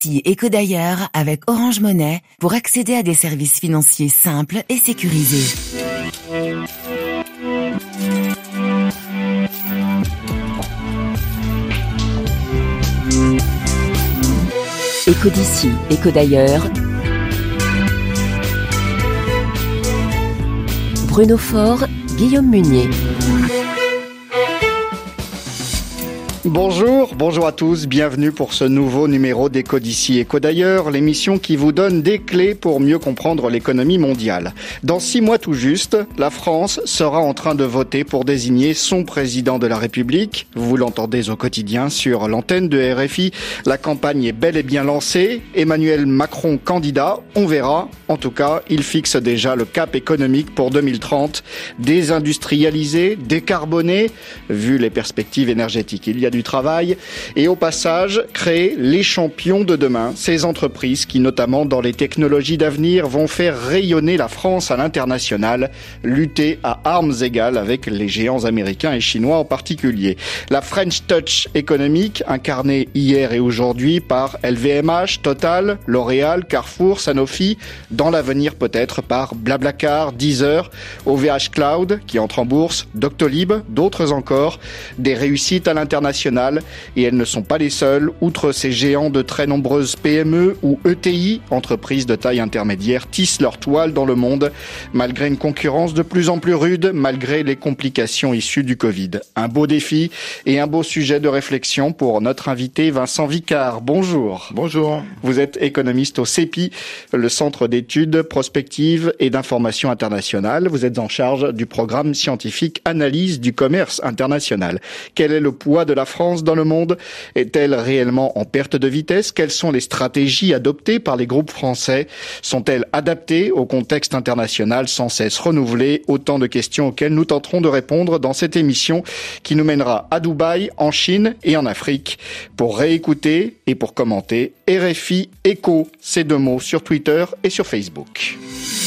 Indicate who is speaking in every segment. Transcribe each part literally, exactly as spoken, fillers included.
Speaker 1: d'ici et que d'ailleurs avec Orange Money pour accéder à des services financiers simples et sécurisés.
Speaker 2: Éco d'ici, éco d'ailleurs. Bruno Faure, Guillaume Munier.
Speaker 3: Bonjour, bonjour à tous, bienvenue pour ce nouveau numéro d'Éco d'ici, éco d'ailleurs, l'émission qui vous donne des clés pour mieux comprendre l'économie mondiale. Dans six mois tout juste, la France sera en train de voter pour désigner son président de la République. Vous l'entendez au quotidien sur l'antenne de R F I. La campagne est bel et bien lancée. Emmanuel Macron candidat, on verra. En tout cas, il fixe déjà le cap économique pour deux mille trente. Désindustrialisé, décarboné, vu les perspectives énergétiques. Il y a du travail et au passage créer les champions de demain, ces entreprises qui notamment dans les technologies d'avenir vont faire rayonner la France à l'international, lutter à armes égales avec les géants américains et chinois en particulier. La French Touch économique incarnée hier et aujourd'hui par L V M H, Total, L'Oréal, Carrefour, Sanofi, dans l'avenir peut-être par Blablacar, Deezer, O V H Cloud qui entre en bourse, Doctolib, d'autres encore, des réussites à l'international. Et elles ne sont pas les seules. Outre ces géants de très nombreuses P M E ou E T I, entreprises de taille intermédiaire, tissent leur toile dans le monde, malgré une concurrence de plus en plus rude, malgré les complications issues du Covid. Un beau défi et un beau sujet de réflexion pour notre invité Vincent Vicard. Bonjour.
Speaker 4: Bonjour.
Speaker 3: Vous êtes économiste au C E P I, le Centre d'études prospectives et d'information internationale. Vous êtes en charge du programme scientifique Analyse du commerce international. Quel est le poids de la France dans le monde? Est-elle réellement en perte de vitesse? Quelles sont les stratégies adoptées par les groupes français? Sont-elles adaptées au contexte international sans cesse renouvelé? Autant de questions auxquelles nous tenterons de répondre dans cette émission qui nous mènera à Dubaï, en Chine et en Afrique. Pour réécouter et pour commenter, R F I Éco, ces deux mots sur Twitter et sur Facebook.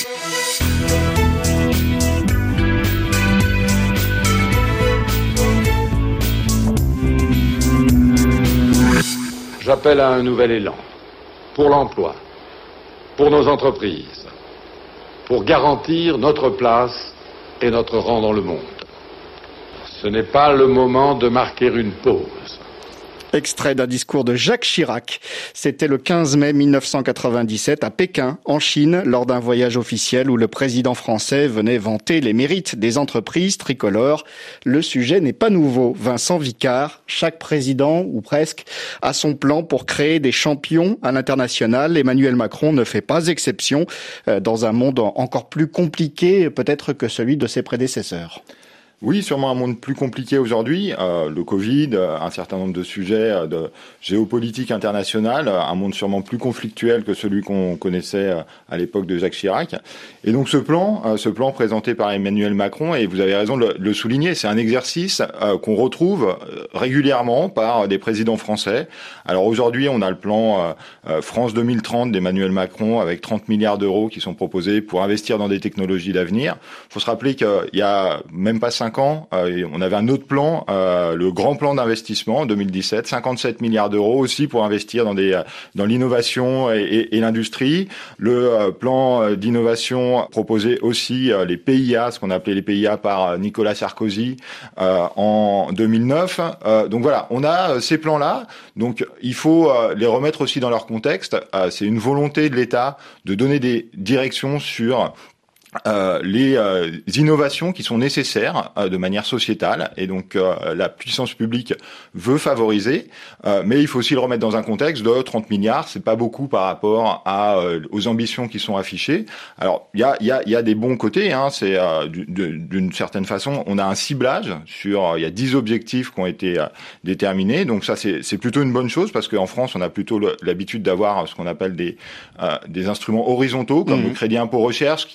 Speaker 5: J'appelle à un nouvel élan pour l'emploi, pour nos entreprises, pour garantir notre place et notre rang dans le monde. Ce n'est pas le moment de marquer une pause.
Speaker 3: Extrait d'un discours de Jacques Chirac. C'était le quinze mai mille neuf cent quatre-vingt-dix-sept à Pékin, en Chine, lors d'un voyage officiel où le président français venait vanter les mérites des entreprises tricolores. Le sujet n'est pas nouveau. Vincent Vicard, chaque président, ou presque, a son plan pour créer des champions à l'international. Emmanuel Macron ne fait pas exception dans un monde encore plus compliqué peut-être que celui de ses prédécesseurs.
Speaker 4: Oui, sûrement un monde plus compliqué aujourd'hui. Euh, le Covid, un certain nombre de sujets de géopolitique internationale, un monde sûrement plus conflictuel que celui qu'on connaissait à l'époque de Jacques Chirac. Et donc ce plan, euh, ce plan présenté par Emmanuel Macron, et vous avez raison de le, de le souligner, c'est un exercice euh, qu'on retrouve régulièrement par des présidents français. Alors aujourd'hui, on a le plan euh, France deux mille trente d'Emmanuel Macron avec trente milliards d'euros qui sont proposés pour investir dans des technologies d'avenir. Il faut se rappeler qu'il y a même pas cinq ans, euh, on avait un autre plan, euh, le grand plan d'investissement en deux mille dix-sept, cinquante-sept milliards d'euros aussi pour investir dans des dans l'innovation et, et, et l'industrie. Le euh, plan d'innovation proposait aussi euh, les P I A, ce qu'on appelait les P I A par Nicolas Sarkozy euh, en deux mille neuf. Euh, donc voilà, on a euh, ces plans-là. Donc il faut euh, les remettre aussi dans leur contexte. Euh, c'est une volonté de l'État de donner des directions sur Euh, les euh, innovations qui sont nécessaires euh, de manière sociétale, et donc euh, la puissance publique veut favoriser, euh, mais il faut aussi le remettre dans un contexte de trente milliards, c'est pas beaucoup par rapport à euh, aux ambitions qui sont affichées. Alors il y a il y a il y a des bons côtés, hein, c'est euh, d'une certaine façon, on a un ciblage sur, il y a dix objectifs qui ont été euh, déterminés, donc ça c'est c'est plutôt une bonne chose parce qu'en France on a plutôt le, l'habitude d'avoir ce qu'on appelle des euh, des instruments horizontaux comme mmh. le crédit impôt recherche qui euh,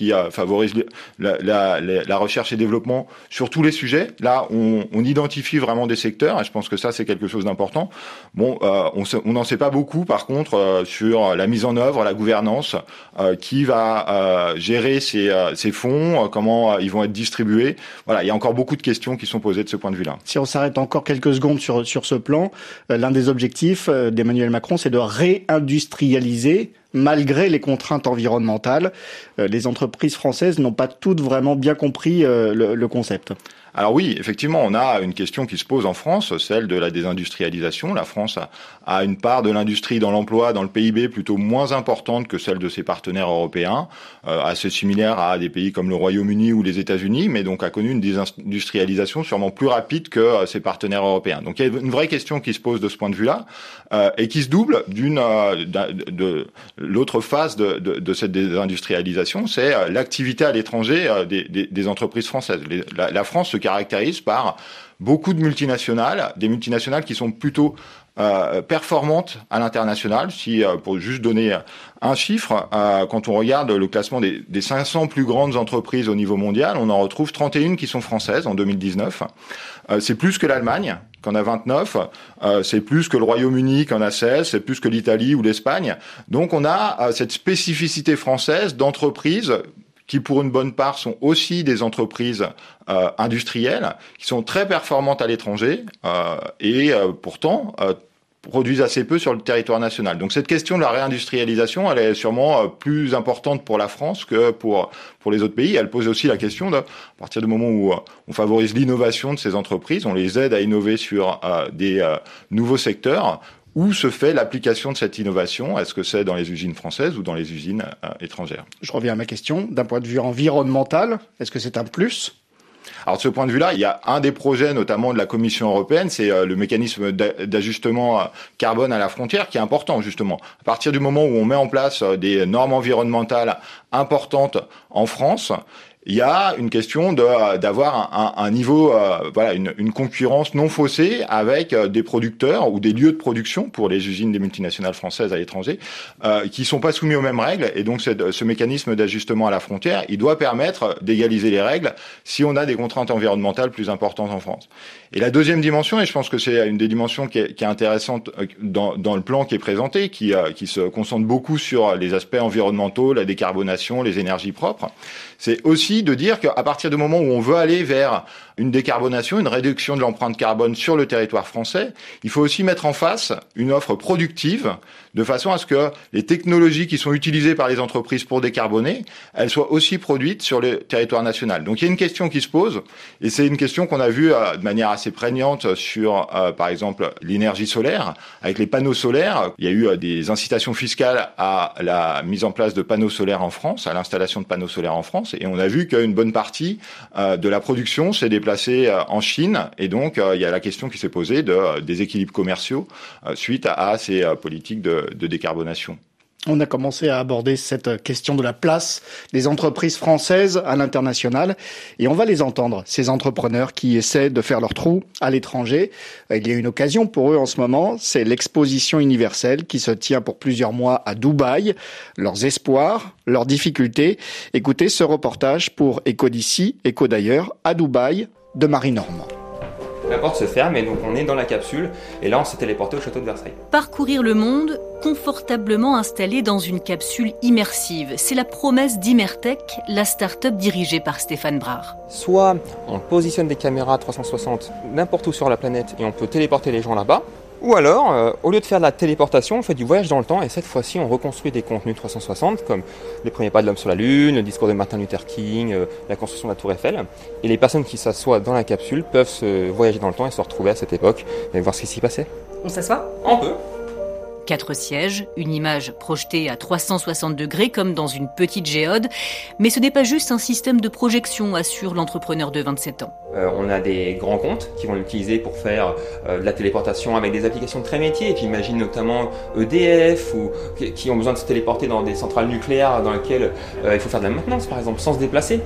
Speaker 4: favorise la, la, la, la recherche et développement sur tous les sujets. Là, on, on identifie vraiment des secteurs, et je pense que ça, c'est quelque chose d'important. Bon, euh, on n'en sait pas beaucoup, par contre, euh, sur la mise en œuvre, la gouvernance, euh, qui va euh, gérer ces, euh, ces fonds, euh, comment euh, ils vont être distribués. Voilà, il y a encore beaucoup de questions qui sont posées de ce point de vue-là.
Speaker 3: Si on s'arrête encore quelques secondes sur, sur ce plan, euh, l'un des objectifs euh, d'Emmanuel Macron, c'est de réindustrialiser malgré les contraintes environnementales. Euh, les entreprises françaises n'ont pas toutes vraiment bien compris euh, le, le concept.
Speaker 4: Alors oui, effectivement, on a une question qui se pose en France, celle de la désindustrialisation. La France a, a une part de l'industrie dans l'emploi, dans le P I B, plutôt moins importante que celle de ses partenaires européens, euh, assez similaire à des pays comme le Royaume-Uni ou les États-Unis, mais donc a connu une désindustrialisation sûrement plus rapide que euh, ses partenaires européens. Donc il y a une vraie question qui se pose de ce point de vue-là, euh, et qui se double d'une euh, de, de l'autre phase de, de, de cette désindustrialisation, c'est euh, l'activité à l'étranger euh, des, des, des entreprises françaises. Les, la, la France se caractérise par beaucoup de multinationales, des multinationales qui sont plutôt euh, performantes à l'international. Si, euh, pour juste donner un chiffre, euh, quand on regarde le classement des, des cinq cents plus grandes entreprises au niveau mondial, on en retrouve trente et une qui sont françaises en deux mille dix-neuf. Euh, c'est plus que l'Allemagne, qui en a vingt-neuf, euh, c'est plus que le Royaume-Uni, qui en a seize, c'est plus que l'Italie ou l'Espagne. Donc on a euh, cette spécificité française d'entreprises qui pour une bonne part sont aussi des entreprises euh, industrielles, qui sont très performantes à l'étranger euh, et euh, pourtant euh, produisent assez peu sur le territoire national. Donc cette question de la réindustrialisation, elle est sûrement euh, plus importante pour la France que pour pour les autres pays. Elle pose aussi la question de, à partir du moment où euh, on favorise l'innovation de ces entreprises, on les aide à innover sur euh, des euh, nouveaux secteurs, où se fait l'application de cette innovation? Est-ce que c'est dans les usines françaises ou dans les usines euh, étrangères?
Speaker 3: Je reviens à ma question. D'un point de vue environnemental, est-ce que c'est un plus?
Speaker 4: Alors de ce point de vue-là, il y a un des projets notamment de la Commission européenne, c'est euh, le mécanisme d'ajustement euh, carbone à la frontière qui est important justement. À partir du moment où on met en place euh, des normes environnementales importantes en France, il y a une question de d'avoir un, un, un niveau, euh, voilà, une, une concurrence non faussée avec euh, des producteurs ou des lieux de production pour les usines des multinationales françaises à l'étranger, euh, qui sont pas soumis aux mêmes règles. Et donc, c'est, ce mécanisme d'ajustement à la frontière, il doit permettre d'égaliser les règles si on a des contraintes environnementales plus importantes en France. Et la deuxième dimension, et je pense que c'est une des dimensions qui est, qui est intéressante dans, dans le plan qui est présenté, qui, euh, qui se concentre beaucoup sur les aspects environnementaux, la décarbonation, les énergies propres, c'est aussi de dire qu'à partir du moment où on veut aller vers une décarbonation, une réduction de l'empreinte carbone sur le territoire français, il faut aussi mettre en face une offre productive de façon à ce que les technologies qui sont utilisées par les entreprises pour décarboner, elles soient aussi produites sur le territoire national. Donc il y a une question qui se pose, et c'est une question qu'on a vue euh, de manière assez prégnante sur, euh, par exemple, l'énergie solaire. Avec les panneaux solaires, il y a eu euh, des incitations fiscales à la mise en place de panneaux solaires en France, à l'installation de panneaux solaires en France, et on a vu qu'une bonne partie euh, de la production s'est déplacée euh, en Chine, et donc euh, il y a la question qui s'est posée de euh, des équilibres commerciaux euh, suite à, à ces euh, politiques de de décarbonation.
Speaker 3: On a commencé à aborder cette question de la place des entreprises françaises à l'international et on va les entendre, ces entrepreneurs qui essaient de faire leur trou à l'étranger. Il y a une occasion pour eux en ce moment, c'est l'exposition universelle qui se tient pour plusieurs mois à Dubaï. Leurs espoirs, leurs difficultés. Écoutez ce reportage pour Éco d'ici, Éco d'ailleurs, à Dubaï, de Marie Normand.
Speaker 6: La porte se ferme et donc on est dans la capsule et là on s'est téléporté au château de Versailles.
Speaker 7: Parcourir le monde confortablement installé dans une capsule immersive. C'est la promesse d'Immertech, la start-up dirigée par Stéphane Brard.
Speaker 6: Soit on positionne des caméras trois cent soixante n'importe où sur la planète et on peut téléporter les gens là-bas. Ou alors, euh, au lieu de faire de la téléportation, on fait du voyage dans le temps et cette fois-ci, on reconstruit des contenus trois cent soixante comme les premiers pas de l'homme sur la Lune, le discours de Martin Luther King, euh, la construction de la Tour Eiffel. Et les personnes qui s'assoient dans la capsule peuvent se voyager dans le temps et se retrouver à cette époque et voir ce qui s'y passait.
Speaker 8: On s'assoit ?
Speaker 6: On peut.
Speaker 7: Quatre sièges, une image projetée à trois cent soixante degrés comme dans une petite géode. Mais ce n'est pas juste un système de projection, assure l'entrepreneur de vingt-sept ans.
Speaker 6: Euh, on a des grands comptes qui vont l'utiliser pour faire euh, de la téléportation avec des applications très métiers. Et j'imagine notamment E D F ou qui ont besoin de se téléporter dans des centrales nucléaires dans lesquelles euh, il faut faire de la maintenance par exemple sans se déplacer.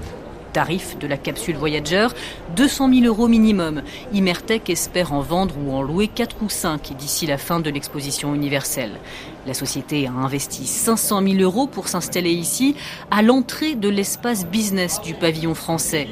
Speaker 7: Tarif de la capsule Voyager, deux cent mille euros minimum. Imertech espère en vendre ou en louer quatre ou cinq d'ici la fin de l'exposition universelle. La société a investi cinq cent mille euros pour s'installer ici, à l'entrée de l'espace business du pavillon français.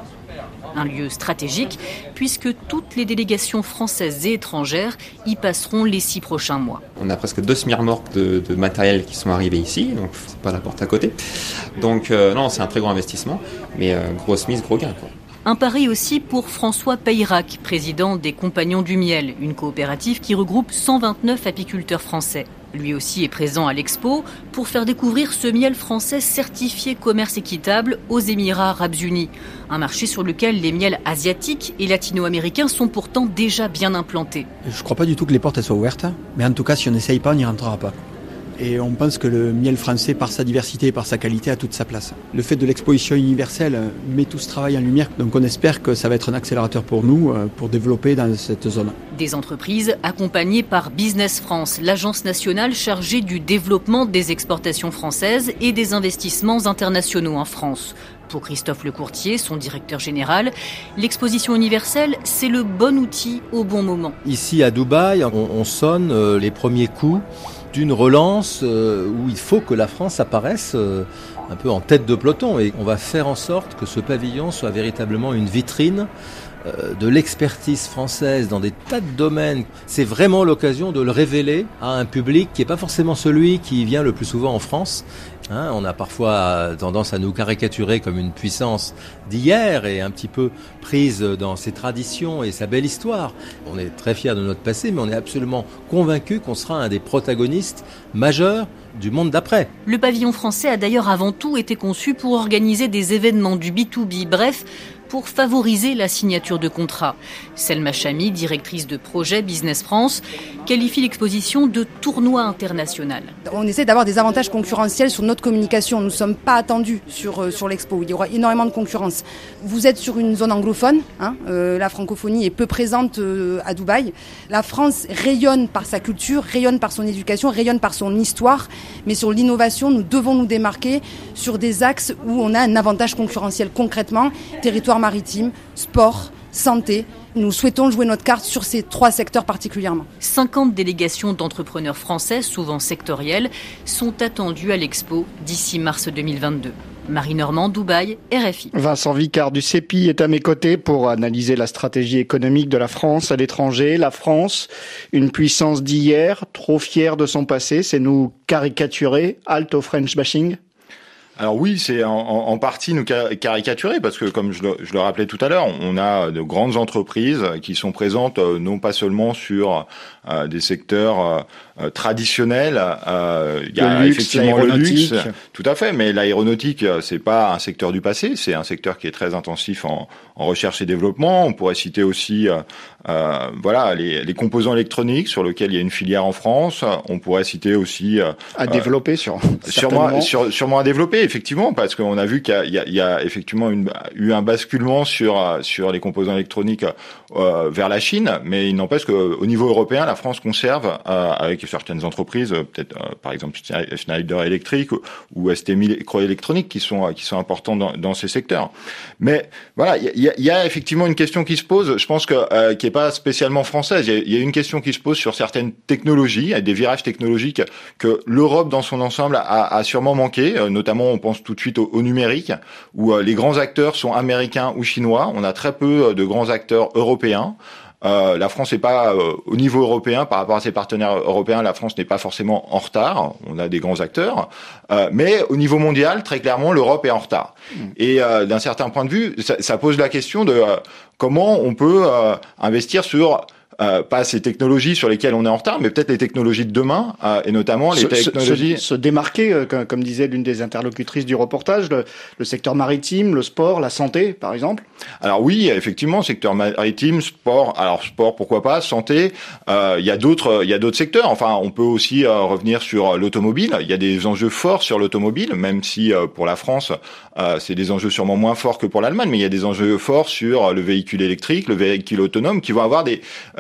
Speaker 7: Un lieu stratégique, puisque toutes les délégations françaises et étrangères y passeront les six prochains mois.
Speaker 6: On a presque deux semi-remorques de, de matériel qui sont arrivés ici, donc c'est pas la porte à côté. Donc euh, non, c'est un très gros investissement, mais euh, grosse mise, gros gain, quoi.
Speaker 7: Un pari aussi pour François Peyrac, président des Compagnons du Miel, une coopérative qui regroupe cent vingt-neuf apiculteurs français. Lui aussi est présent à l'expo pour faire découvrir ce miel français certifié commerce équitable aux Émirats arabes unis. Un marché sur lequel les miels asiatiques et latino-américains sont pourtant déjà bien implantés.
Speaker 8: Je ne crois pas du tout que les portes elles soient ouvertes, mais en tout cas si on n'essaye pas, on n'y rentrera pas. Et on pense que le miel français, par sa diversité et par sa qualité, a toute sa place. Le fait de l'exposition universelle met tout ce travail en lumière, donc on espère que ça va être un accélérateur pour nous, pour développer dans cette zone.
Speaker 7: Des entreprises accompagnées par Business France, l'agence nationale chargée du développement des exportations françaises et des investissements internationaux en France. Pour Christophe Lecourtier, son directeur général, l'exposition universelle, c'est le bon outil au bon moment.
Speaker 9: Ici à Dubaï, on, on sonne euh, les premiers coups d'une relance euh, où il faut que la France apparaisse euh, un peu en tête de peloton. Et on va faire en sorte que ce pavillon soit véritablement une vitrine euh, de l'expertise française dans des tas de domaines. C'est vraiment l'occasion de le révéler à un public qui n'est pas forcément celui qui vient le plus souvent en France. Hein, on a parfois tendance à nous caricaturer comme une puissance d'hier et un petit peu prise dans ses traditions et sa belle histoire. On est très fiers de notre passé, mais on est absolument convaincus qu'on sera un des protagonistes majeurs du monde d'après.
Speaker 7: Le pavillon français a d'ailleurs avant tout été conçu pour organiser des événements du B deux B, bref, pour favoriser la signature de contrats. Selma Chamy, directrice de projet Business France, qualifie l'exposition de tournoi international.
Speaker 10: On essaie d'avoir des avantages concurrentiels sur notre communication. Nous ne sommes pas attendus sur, euh, sur l'expo. Il y aura énormément de concurrence. Vous êtes sur une zone anglophone. Hein, euh, la francophonie est peu présente euh, à Dubaï. La France rayonne par sa culture, rayonne par son éducation, rayonne par son histoire. Mais sur l'innovation, nous devons nous démarquer sur des axes où on a un avantage concurrentiel concrètement. Territoire maritime, sport, santé. Nous souhaitons jouer notre carte sur ces trois secteurs particulièrement.
Speaker 7: cinquante délégations d'entrepreneurs français, souvent sectorielles, sont attendues à l'expo d'ici mars deux mille vingt-deux. Marie Normand, Dubaï, R F I.
Speaker 3: Vincent Vicard du C E P I est à mes côtés pour analyser la stratégie économique de la France à l'étranger. La France, une puissance d'hier, trop fière de son passé, c'est nous caricaturer, halte au French bashing?
Speaker 4: Alors oui, c'est en, en partie nous caricaturer parce que, comme je le, je le rappelais tout à l'heure, on a de grandes entreprises qui sont présentes non pas seulement sur euh, des secteurs euh, traditionnels. Euh, il y a
Speaker 3: le luxe,
Speaker 4: effectivement le luxe, tout à fait, mais l'aéronautique, c'est pas un secteur du passé, c'est un secteur qui est très intensif en, en recherche et développement. On pourrait citer aussi, euh, euh, voilà, les, les composants électroniques sur lesquels il y a une filière en France. On pourrait citer aussi euh,
Speaker 3: à développer, sur,
Speaker 4: sûrement, sur, sûrement à développer. Effectivement, parce qu'on a vu qu'il y a, il y a, il y a effectivement une, eu un basculement sur sur les composants électroniques euh, vers la Chine, mais il n'empêche qu'au niveau européen, la France conserve euh, avec certaines entreprises, peut-être euh, par exemple Schneider Electric ou, ou S T Microélectronique qui sont qui sont importants dans, dans ces secteurs. Mais voilà, il y a, il y a effectivement une question qui se pose. Je pense que euh, qui est pas spécialement française. Il y, a, il y a une question qui se pose sur certaines technologies, des virages technologiques que l'Europe dans son ensemble a, a sûrement manqué, euh, notamment on pense tout de suite au, au numérique, où euh, les grands acteurs sont américains ou chinois. On a très peu euh, de grands acteurs européens. Euh, la France n'est pas euh, au niveau européen par rapport à ses partenaires européens. La France n'est pas forcément en retard. On a des grands acteurs, euh, mais au niveau mondial, très clairement, l'Europe est en retard. Mmh. Et euh, d'un certain point de vue, ça, ça pose la question de euh, comment on peut euh, investir sur Euh, pas ces technologies sur lesquelles on est en retard, mais peut-être les technologies de demain, euh, et notamment les
Speaker 3: se,
Speaker 4: technologies...
Speaker 3: Se, se démarquer, euh, comme, comme disait l'une des interlocutrices du reportage, le, le secteur maritime, le sport, la santé, par exemple.
Speaker 4: Alors oui, effectivement, secteur maritime, sport, alors sport, pourquoi pas, santé, euh, il y a d'autres, il y a d'autres secteurs. Enfin, on peut aussi euh, revenir sur l'automobile. Il y a des enjeux forts sur l'automobile, même si euh, pour la France, euh, c'est des enjeux sûrement moins forts que pour l'Allemagne, mais il y a des enjeux forts sur le véhicule électrique, le véhicule autonome, qui vont avoir des... Euh,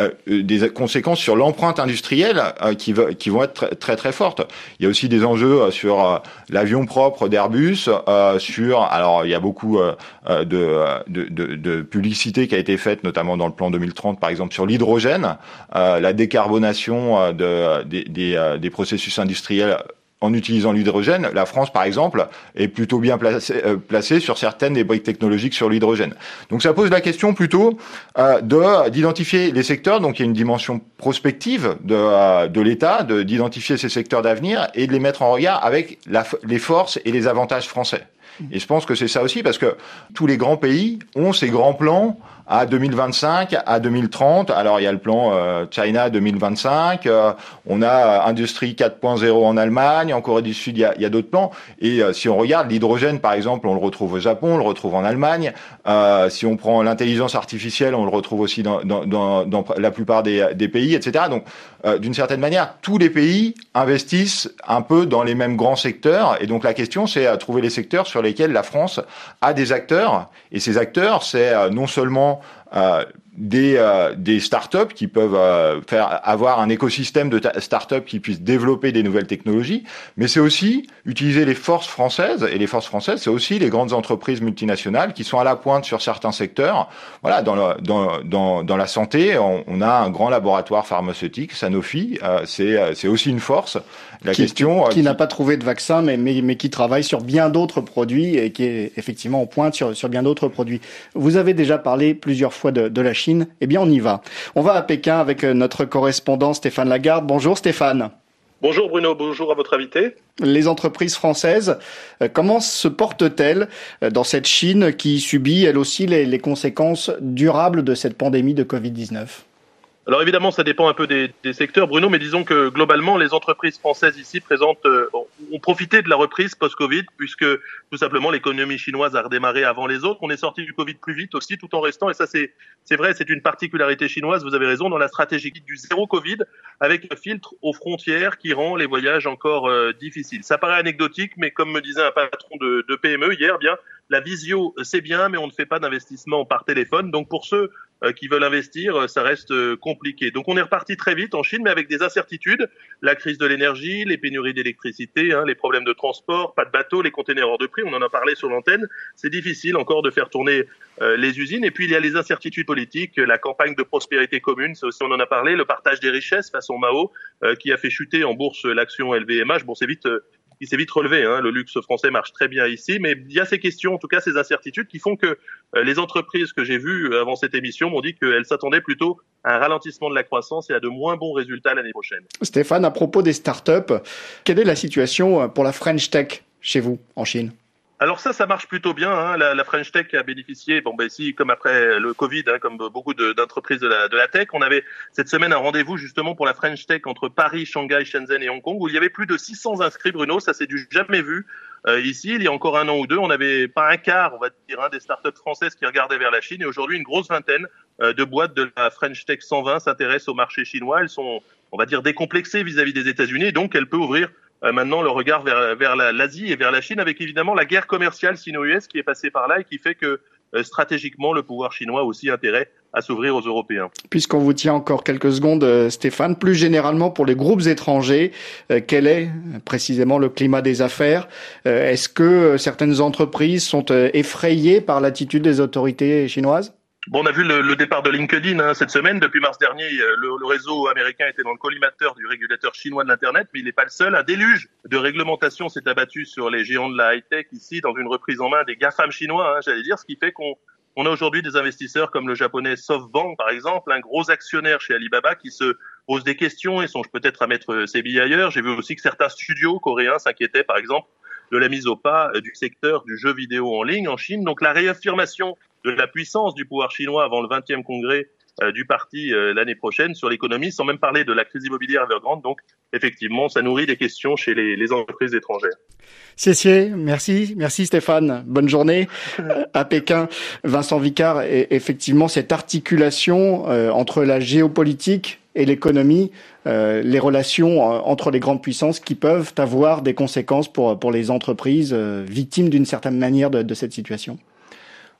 Speaker 4: euh, des conséquences sur l'empreinte industrielle euh, qui, va, qui vont être très, très très fortes. Il y a aussi des enjeux sur euh, l'avion propre d'Airbus, euh, sur alors il y a beaucoup euh, de, de, de, de publicité qui a été faite, notamment dans le plan deux mille trente, par exemple sur l'hydrogène, euh, la décarbonation de, des, des, des processus industriels. En utilisant l'hydrogène, la France, par exemple, est plutôt bien placée, euh, placée sur certaines des briques technologiques sur l'hydrogène. Donc ça pose la question plutôt euh, de d'identifier les secteurs. Donc il y a une dimension prospective de, euh, de l'État, de, d'identifier ces secteurs d'avenir et de les mettre en regard avec la, les forces et les avantages français. Et je pense que c'est ça aussi, parce que tous les grands pays ont ces grands plans à deux mille vingt-cinq, à deux mille trente. Alors il y a le plan euh, China deux mille vingt-cinq, euh, on a Industrie quatre point zéro en Allemagne, en Corée du Sud il y a, il y a d'autres plans. Et euh, si on regarde l'hydrogène par exemple, on le retrouve au Japon, on le retrouve en Allemagne. Euh, si on prend l'intelligence artificielle, on le retrouve aussi dans, dans, dans, dans la plupart des, des pays, et cetera. Donc euh, d'une certaine manière, tous les pays investissent un peu dans les mêmes grands secteurs. Et donc la question c'est à trouver les secteurs sur lesquels la France a des acteurs. Et ces acteurs, c'est euh, non seulement Euh, des euh, des startups qui peuvent euh, faire avoir un écosystème de ta- startups qui puissent développer des nouvelles technologies, mais c'est aussi utiliser les forces françaises, et les forces françaises, c'est aussi les grandes entreprises multinationales qui sont à la pointe sur certains secteurs. Voilà, dans le, dans dans dans la santé, on, on a un grand laboratoire pharmaceutique, Sanofi, euh, c'est c'est aussi une force. La
Speaker 3: qui,
Speaker 4: question
Speaker 3: qui, qui,
Speaker 4: qui
Speaker 3: n'a pas trouvé de vaccin, mais mais mais qui travaille sur bien d'autres produits et qui est effectivement en pointe sur sur bien d'autres produits. Vous avez déjà parlé plusieurs fois de de la Chine. Eh bien, on y va. On va à Pékin avec notre correspondant Stéphane Lagarde. Bonjour Stéphane.
Speaker 11: Bonjour Bruno, bonjour à votre invité.
Speaker 3: Les entreprises françaises, comment se portent-elles dans cette Chine qui subit elle aussi les, les conséquences durables de cette pandémie de covid dix-neuf ?
Speaker 11: Alors évidemment, ça dépend un peu des, des secteurs, Bruno, mais disons que globalement, les entreprises françaises ici présentent, euh, ont profité de la reprise post-Covid, puisque tout simplement l'économie chinoise a redémarré avant les autres. On est sorti du Covid plus vite aussi, tout en restant, et ça c'est c'est vrai, c'est une particularité chinoise, vous avez raison, dans la stratégie du zéro Covid, avec un filtre aux frontières qui rend les voyages encore euh, difficiles. Ça paraît anecdotique, mais comme me disait un patron de, de P M E hier, bien la visio c'est bien, mais on ne fait pas d'investissement par téléphone. Donc pour ceux euh, qui veulent investir, ça reste euh, compliqué. Donc on est reparti très vite en Chine, mais avec des incertitudes. La crise de l'énergie, les pénuries d'électricité, hein, les problèmes de transport, pas de bateaux, les containers hors de prix, on en a parlé sur l'antenne. C'est difficile encore de faire tourner euh, les usines. Et puis il y a les incertitudes politiques, la campagne de prospérité commune, ça aussi on en a parlé, le partage des richesses façon Mao, euh, qui a fait chuter en bourse l'action L V M H. Bon, c'est vite... Euh, il s'est vite relevé, hein. Le luxe français marche très bien ici, mais il y a ces questions, en tout cas ces incertitudes qui font que euh, les entreprises que j'ai vues avant cette émission m'ont dit qu'elles s'attendaient plutôt à un ralentissement de la croissance et à de moins bons résultats l'année prochaine.
Speaker 3: Stéphane, à propos des startups, quelle est la situation pour la French Tech chez vous, en Chine ?
Speaker 11: Alors ça, ça marche plutôt bien. Hein. La, la French Tech a bénéficié, bon ben ici comme après le Covid, hein, comme beaucoup de, d'entreprises de la, de la tech, on avait cette semaine un rendez-vous justement pour la French Tech entre Paris, Shanghai, Shenzhen et Hong Kong, où il y avait plus de six cents inscrits, Bruno. Ça c'est du jamais vu. Euh, ici, il y a encore un an ou deux, on n'avait pas un quart, on va dire, hein, des startups françaises qui regardaient vers la Chine. Et aujourd'hui, une grosse vingtaine euh, de boîtes de la French Tech cent vingt s'intéressent au marché chinois. Elles sont, on va dire, décomplexées vis-à-vis des États-Unis, donc elle peut ouvrir Euh, maintenant le regard vers, vers la, l'Asie et vers la Chine, avec évidemment la guerre commerciale sino-U S qui est passée par là et qui fait que euh, stratégiquement le pouvoir chinois a aussi intérêt à s'ouvrir aux Européens.
Speaker 3: Puisqu'on vous tient encore quelques secondes, Stéphane, plus généralement pour les groupes étrangers, euh, quel est précisément le climat des affaires ? euh, Est-ce que certaines entreprises sont euh, effrayées par l'attitude des autorités chinoises ?
Speaker 11: Bon, on a vu le, le départ de LinkedIn hein, cette semaine. Depuis mars dernier, le, le réseau américain était dans le collimateur du régulateur chinois de l'Internet, mais il n'est pas le seul. Un déluge de réglementation s'est abattu sur les géants de la high-tech ici, dans une reprise en main des GAFAM chinois, hein, j'allais dire, ce qui fait qu'on on a aujourd'hui des investisseurs comme le japonais SoftBank, par exemple, un gros actionnaire chez Alibaba qui se pose des questions et songe peut-être à mettre ses billes ailleurs. J'ai vu aussi que certains studios coréens s'inquiétaient, par exemple, de la mise au pas du secteur du jeu vidéo en ligne en Chine. Donc la réaffirmation de la puissance du pouvoir chinois avant le vingtième congrès euh, du parti euh, l'année prochaine sur l'économie, sans même parler de la crise immobilière Evergrande. Donc effectivement, ça nourrit des questions chez les, les entreprises étrangères.
Speaker 3: Cessier, merci, merci Stéphane, bonne journée à Pékin. Vincent Vicard, et effectivement cette articulation euh, entre la géopolitique et l'économie, euh, les relations euh, entre les grandes puissances qui peuvent avoir des conséquences pour pour les entreprises euh, victimes d'une certaine manière de, de cette situation.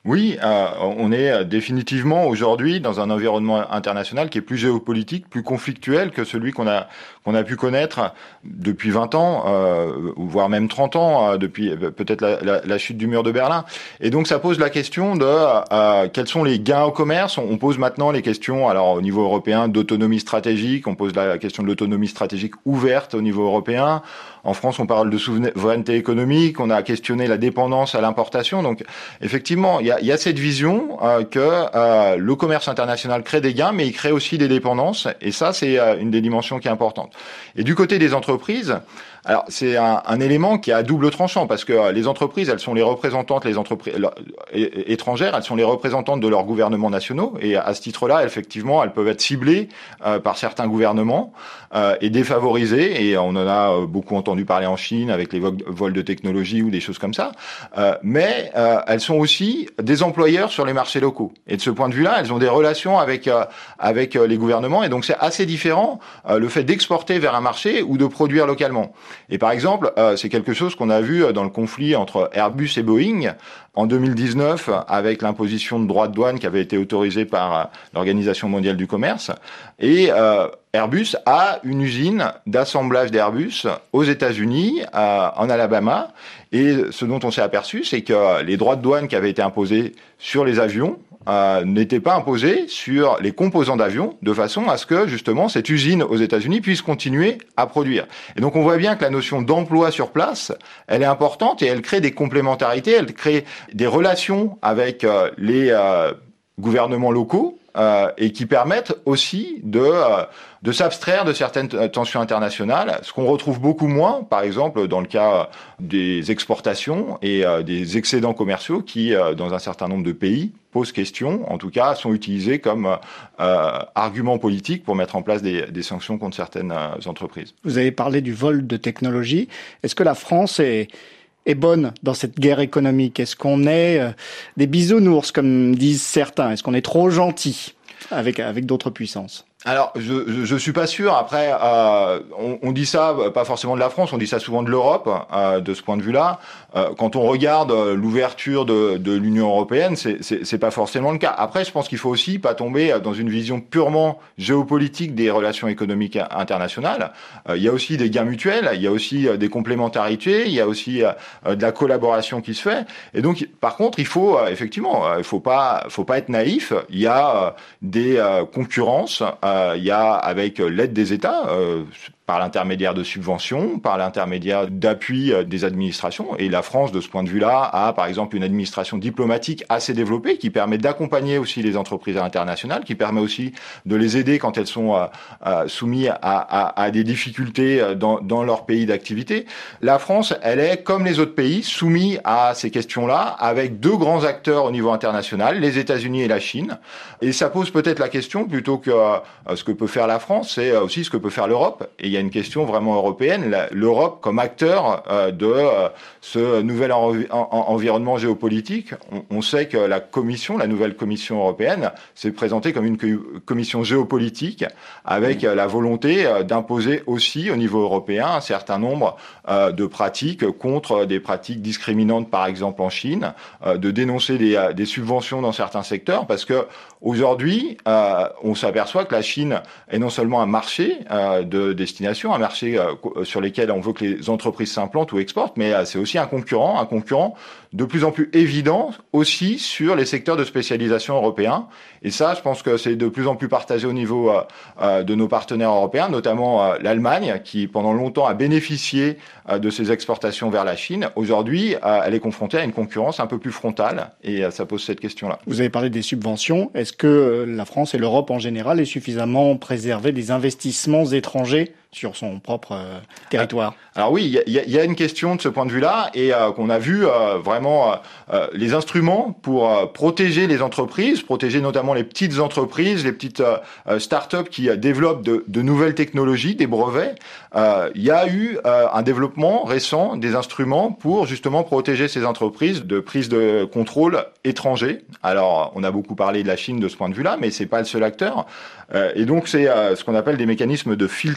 Speaker 4: Oui, euh, on est définitivement aujourd'hui dans un environnement international qui est plus géopolitique, plus conflictuel que celui qu'on a qu'on a pu connaître depuis vingt ans, euh, voire même trente ans, euh, depuis peut-être la, la, la chute du mur de Berlin. Et donc ça pose la question de euh, quels sont les gains au commerce. On, on pose maintenant les questions, alors au niveau européen, d'autonomie stratégique. On pose la question de l'autonomie stratégique ouverte au niveau européen. En France, on parle de souveraineté économique. On a questionné la dépendance à l'importation. Donc effectivement, il y a, il y a cette vision euh, que euh, le commerce international crée des gains, mais il crée aussi des dépendances. Et ça, c'est euh, une des dimensions qui est importante. Et du côté des entreprises, alors c'est un, un élément qui est à double tranchant parce que les entreprises, elles sont les représentantes, les entreprises étrangères, elles sont les représentantes de leurs gouvernements nationaux et à ce titre-là, effectivement, elles peuvent être ciblées euh, par certains gouvernements euh, et défavorisées. Et on en a beaucoup entendu parler en Chine avec les vols de technologie ou des choses comme ça. Euh, mais euh, elles sont aussi des employeurs sur les marchés locaux. Et de ce point de vue-là, elles ont des relations avec euh, avec les gouvernements. Et donc c'est assez différent euh, le fait d'exporter vers un marché ou de produire localement. Et par exemple, euh, c'est quelque chose qu'on a vu dans le conflit entre Airbus et Boeing en deux mille dix-neuf avec l'imposition de droits de douane qui avait été autorisée par euh, l'Organisation mondiale du commerce. Et euh, Airbus a une usine d'assemblage d'Airbus aux États-Unis, euh, en Alabama. Et ce dont on s'est aperçu, c'est que les droits de douane qui avaient été imposés sur les avions Euh, n'était pas imposé sur les composants d'avions de façon à ce que justement cette usine aux États-Unis puisse continuer à produire. Et donc on voit bien que la notion d'emploi sur place, elle est importante et elle crée des complémentarités, elle crée des relations avec euh, les euh, gouvernements locaux euh, et qui permettent aussi de euh, de s'abstraire de certaines tensions internationales, ce qu'on retrouve beaucoup moins, par exemple, dans le cas des exportations et euh, des excédents commerciaux qui, euh, dans un certain nombre de pays, posent question, en tout cas, sont utilisés comme euh, argument politique pour mettre en place des, des sanctions contre certaines euh, entreprises.
Speaker 3: Vous avez parlé du vol de technologie. Est-ce que la France est est bonne dans cette guerre économique? Est-ce qu'on est euh, des bisounours, comme disent certains? Est-ce qu'on est trop gentil avec avec d'autres puissances?
Speaker 4: Alors, je, je je suis pas sûr. Après, euh, on, on dit ça pas forcément de la France, on dit ça souvent de l'Europe. Euh, de ce point de vue-là, euh, quand on regarde l'ouverture de, de l'Union européenne, c'est, c'est c'est pas forcément le cas. Après, je pense qu'il faut aussi pas tomber dans une vision purement géopolitique des relations économiques internationales. Euh, il y a aussi des gains mutuels, il y a aussi des complémentarités, il y a aussi euh, de la collaboration qui se fait. Et donc, par contre, il faut euh, effectivement, il faut pas, faut pas être naïf. Il y a euh, des euh, concurrences. Euh, Il y a, avec l'aide des États, euh, par l'intermédiaire de subventions, par l'intermédiaire d'appui des administrations. Et la France, de ce point de vue-là, a par exemple une administration diplomatique assez développée qui permet d'accompagner aussi les entreprises internationales, qui permet aussi de les aider quand elles sont euh, euh, soumises à, à, à des difficultés dans, dans leur pays d'activité. La France, elle est, comme les autres pays, soumise à ces questions-là, avec deux grands acteurs au niveau international, les États-Unis et la Chine. Et ça pose peut-être la question, plutôt que euh, ce que peut faire la France, c'est aussi ce que peut faire l'Europe. Et il y a une question vraiment européenne, l'Europe comme acteur euh, de euh, ce nouvel env- en- environnement géopolitique. On, on sait que la Commission, la nouvelle Commission européenne, s'est présentée comme une co- commission géopolitique avec euh, la volonté euh, d'imposer aussi au niveau européen un certain nombre euh, de pratiques contre des pratiques discriminantes, par exemple en Chine, euh, de dénoncer des, euh, des subventions dans certains secteurs, parce que aujourd'hui, euh, on s'aperçoit que la Chine est non seulement un marché euh, de destination, un marché euh, sur lequel on veut que les entreprises s'implantent ou exportent, mais euh, c'est aussi un concurrent, un concurrent de plus en plus évident aussi sur les secteurs de spécialisation européens. Et ça, je pense que c'est de plus en plus partagé au niveau euh, euh, de nos partenaires européens, notamment euh, l'Allemagne, qui pendant longtemps a bénéficié euh, de ses exportations vers la Chine. Aujourd'hui, euh, elle est confrontée à une concurrence un peu plus frontale, et euh, ça pose cette question-là.
Speaker 3: Vous avez parlé des subventions. Est-ce que la France et l'Europe en général est suffisamment préservée des investissements étrangers sur son propre euh, territoire?
Speaker 4: Alors oui, il y a, y a une question de ce point de vue-là, et euh, qu'on a vu euh, vraiment euh, les instruments pour euh, protéger les entreprises, protéger notamment les petites entreprises, les petites euh, start-up qui euh, développent de, de nouvelles technologies, des brevets. Euh, il y a eu euh, un développement récent des instruments pour justement protéger ces entreprises de prise de contrôle étranger. Alors, on a beaucoup parlé de la Chine de ce point de vue-là, mais c'est pas le seul acteur. Euh, et donc, c'est euh, ce qu'on appelle des mécanismes de filtrage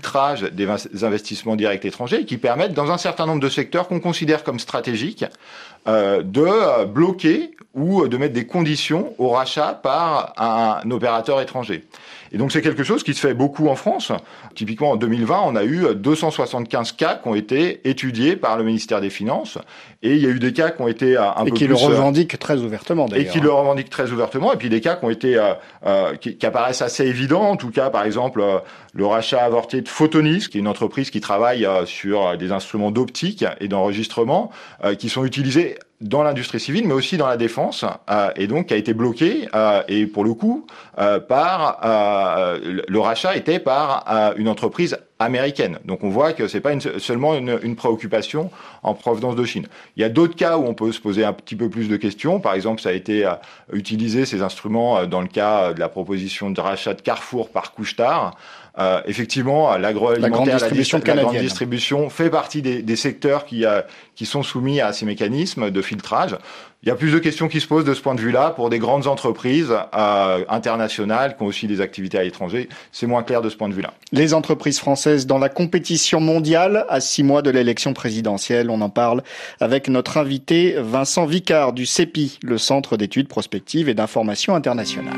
Speaker 4: des investissements directs étrangers qui permettent, dans un certain nombre de secteurs qu'on considère comme stratégiques, euh, de bloquer ou de mettre des conditions au rachat par un opérateur étranger. Et donc c'est quelque chose qui se fait beaucoup en France. Typiquement en deux mille vingt, on a eu deux cent soixante-quinze cas qui ont été étudiés par le ministère des Finances. Et il y a eu des cas qui ont été un
Speaker 3: et
Speaker 4: peu
Speaker 3: qui
Speaker 4: plus...
Speaker 3: le revendiquent très ouvertement d'ailleurs.
Speaker 4: Et qui le revendiquent très ouvertement. Et puis des cas qui ont été euh, euh, qui, qui apparaissent assez évidents. En tout cas, par exemple, euh, le rachat avorté de Photonis, qui est une entreprise qui travaille euh, sur des instruments d'optique et d'enregistrement euh, qui sont utilisés dans l'industrie civile, mais aussi dans la défense, euh, et donc qui a été bloqué, euh, et pour le coup, euh, par euh, le rachat était par euh, une entreprise américaine. Donc on voit que c'est pas une, seulement une, une préoccupation en provenance de Chine. Il y a d'autres cas où on peut se poser un petit peu plus de questions. Par exemple, ça a été euh, utilisé ces instruments euh, dans le cas de la proposition de rachat de Carrefour par Couche-Tard. Euh, effectivement, l'agroalimentaire,
Speaker 3: la grande distribution,
Speaker 4: la, la grande distribution fait partie des, des secteurs qui, euh, qui sont soumis à ces mécanismes de filtrage. Il y a plus de questions qui se posent de ce point de vue-là pour des grandes entreprises euh, internationales qui ont aussi des activités à l'étranger. C'est moins clair de ce point de vue-là.
Speaker 3: Les entreprises françaises dans la compétition mondiale à six mois de l'élection présidentielle. On en parle avec notre invité Vincent Vicard du C E P I, le Centre d'études prospectives et d'information internationale.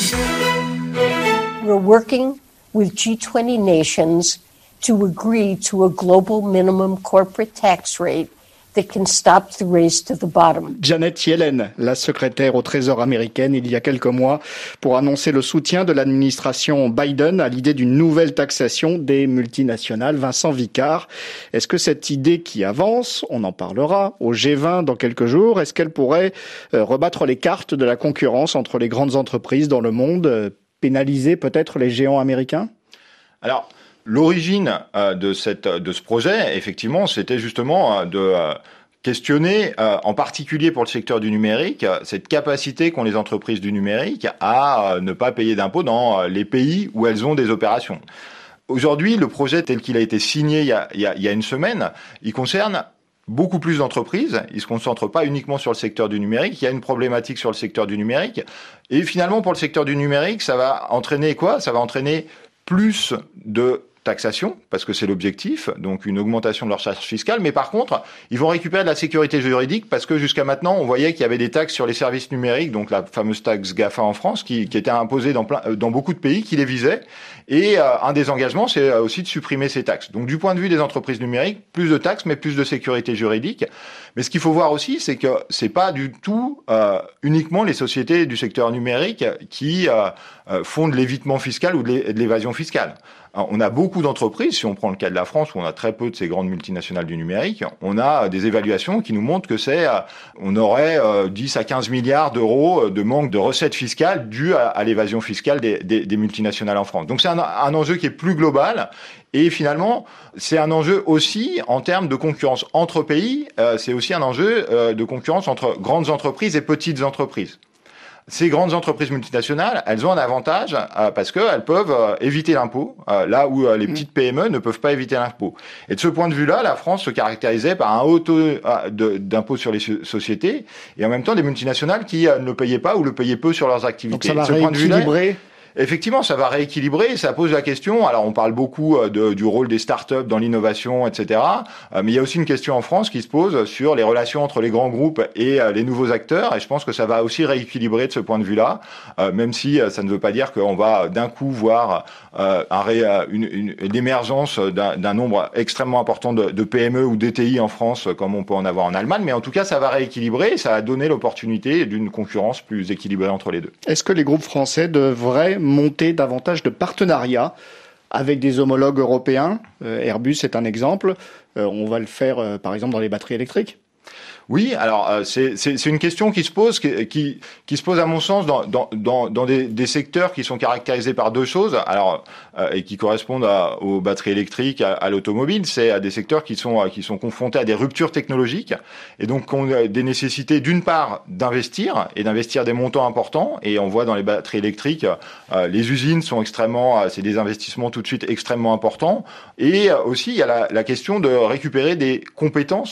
Speaker 12: We're working with G twenty nations to agree to a global minimum corporate tax rate that can stop the race to the bottom.
Speaker 3: Janet Yellen, la secrétaire au Trésor américaine, il y a quelques mois, pour annoncer le soutien de l'administration Biden à l'idée d'une nouvelle taxation des multinationales. Vincent Vicard, est-ce que cette idée qui avance, on en parlera au G vingt dans quelques jours, est-ce qu'elle pourrait rebattre les cartes de la concurrence entre les grandes entreprises dans le monde, pénaliser peut-être les géants américains ?
Speaker 4: Alors, l'origine euh, de cette de ce projet, effectivement, c'était justement euh, de euh, questionner, euh, en particulier pour le secteur du numérique, euh, cette capacité qu'ont les entreprises du numérique à euh, ne pas payer d'impôts dans euh, les pays où elles ont des opérations. Aujourd'hui, le projet tel qu'il a été signé il y a, il y a, il y a une semaine, il concerne beaucoup plus d'entreprises. Il se concentre pas uniquement sur le secteur du numérique. Il y a une problématique sur le secteur du numérique. Et finalement, pour le secteur du numérique, ça va entraîner quoi ? Ça va entraîner plus de taxation, parce que c'est l'objectif, donc une augmentation de leur charge fiscale, mais par contre, ils vont récupérer de la sécurité juridique, parce que jusqu'à maintenant, on voyait qu'il y avait des taxes sur les services numériques, donc la fameuse taxe GAFA en France, qui, qui était imposée dans, plein, dans beaucoup de pays, qui les visait, et euh, un des engagements, c'est aussi de supprimer ces taxes. Donc du point de vue des entreprises numériques, plus de taxes, mais plus de sécurité juridique. Mais ce qu'il faut voir aussi, c'est que c'est pas du tout euh, uniquement les sociétés du secteur numérique qui euh, euh, font de l'évitement fiscal ou de l'évasion fiscale. Alors, on a beaucoup d'entreprises, si on prend le cas de la France, où on a très peu de ces grandes multinationales du numérique, on a des évaluations qui nous montrent que c'est, on aurait dix à quinze milliards d'euros de manque de recettes fiscales dues à, à l'évasion fiscale des, des, des multinationales en France. Donc c'est un, un enjeu qui est plus global. Et finalement, c'est un enjeu aussi en termes de concurrence entre pays, euh, c'est aussi un enjeu euh, de concurrence entre grandes entreprises et petites entreprises. Ces grandes entreprises multinationales, elles ont un avantage euh, parce qu'elles peuvent euh, éviter l'impôt, euh, là où euh, les petites P M E ne peuvent pas éviter l'impôt. Et de ce point de vue-là, la France se caractérisait par un haut taux euh, de, d'impôt sur les so- sociétés et en même temps des multinationales qui euh, ne le payaient pas ou le payaient peu sur leurs activités.
Speaker 3: Donc ça va
Speaker 4: de ce point de vue-là,
Speaker 3: rééquilibrer.
Speaker 4: Effectivement, ça va rééquilibrer, ça pose la question. Alors, on parle beaucoup de, du rôle des startups dans l'innovation, et cetera. Euh, mais il y a aussi une question en France qui se pose sur les relations entre les grands groupes et euh, les nouveaux acteurs. Et je pense que ça va aussi rééquilibrer de ce point de vue-là, euh, même si euh, ça ne veut pas dire qu'on va d'un coup voir euh, un ré, une, une, une émergence d'un, d'un nombre extrêmement important de, de P M E ou d'E T I en France, comme on peut en avoir en Allemagne. Mais en tout cas, ça va rééquilibrer et ça va donner l'opportunité d'une concurrence plus équilibrée entre les deux.
Speaker 3: Est-ce que les groupes français devraient monter davantage de partenariats avec des homologues européens? euh, Airbus est un exemple. Euh, on va le faire, euh, par exemple, dans les batteries électriques.
Speaker 4: Oui, alors euh, c'est, c'est, c'est une question qui se pose, qui, qui, qui se pose à mon sens dans, dans, dans, dans des, des secteurs qui sont caractérisés par deux choses, alors euh, et qui correspondent à, aux batteries électriques, à, à l'automobile. C'est à des secteurs qui sont qui sont confrontés à des ruptures technologiques et donc ont des nécessités d'une part d'investir et d'investir des montants importants. Et on voit dans les batteries électriques, euh, les usines sont extrêmement, c'est des investissements tout de suite extrêmement importants. Et aussi il y a la, la question de récupérer des compétences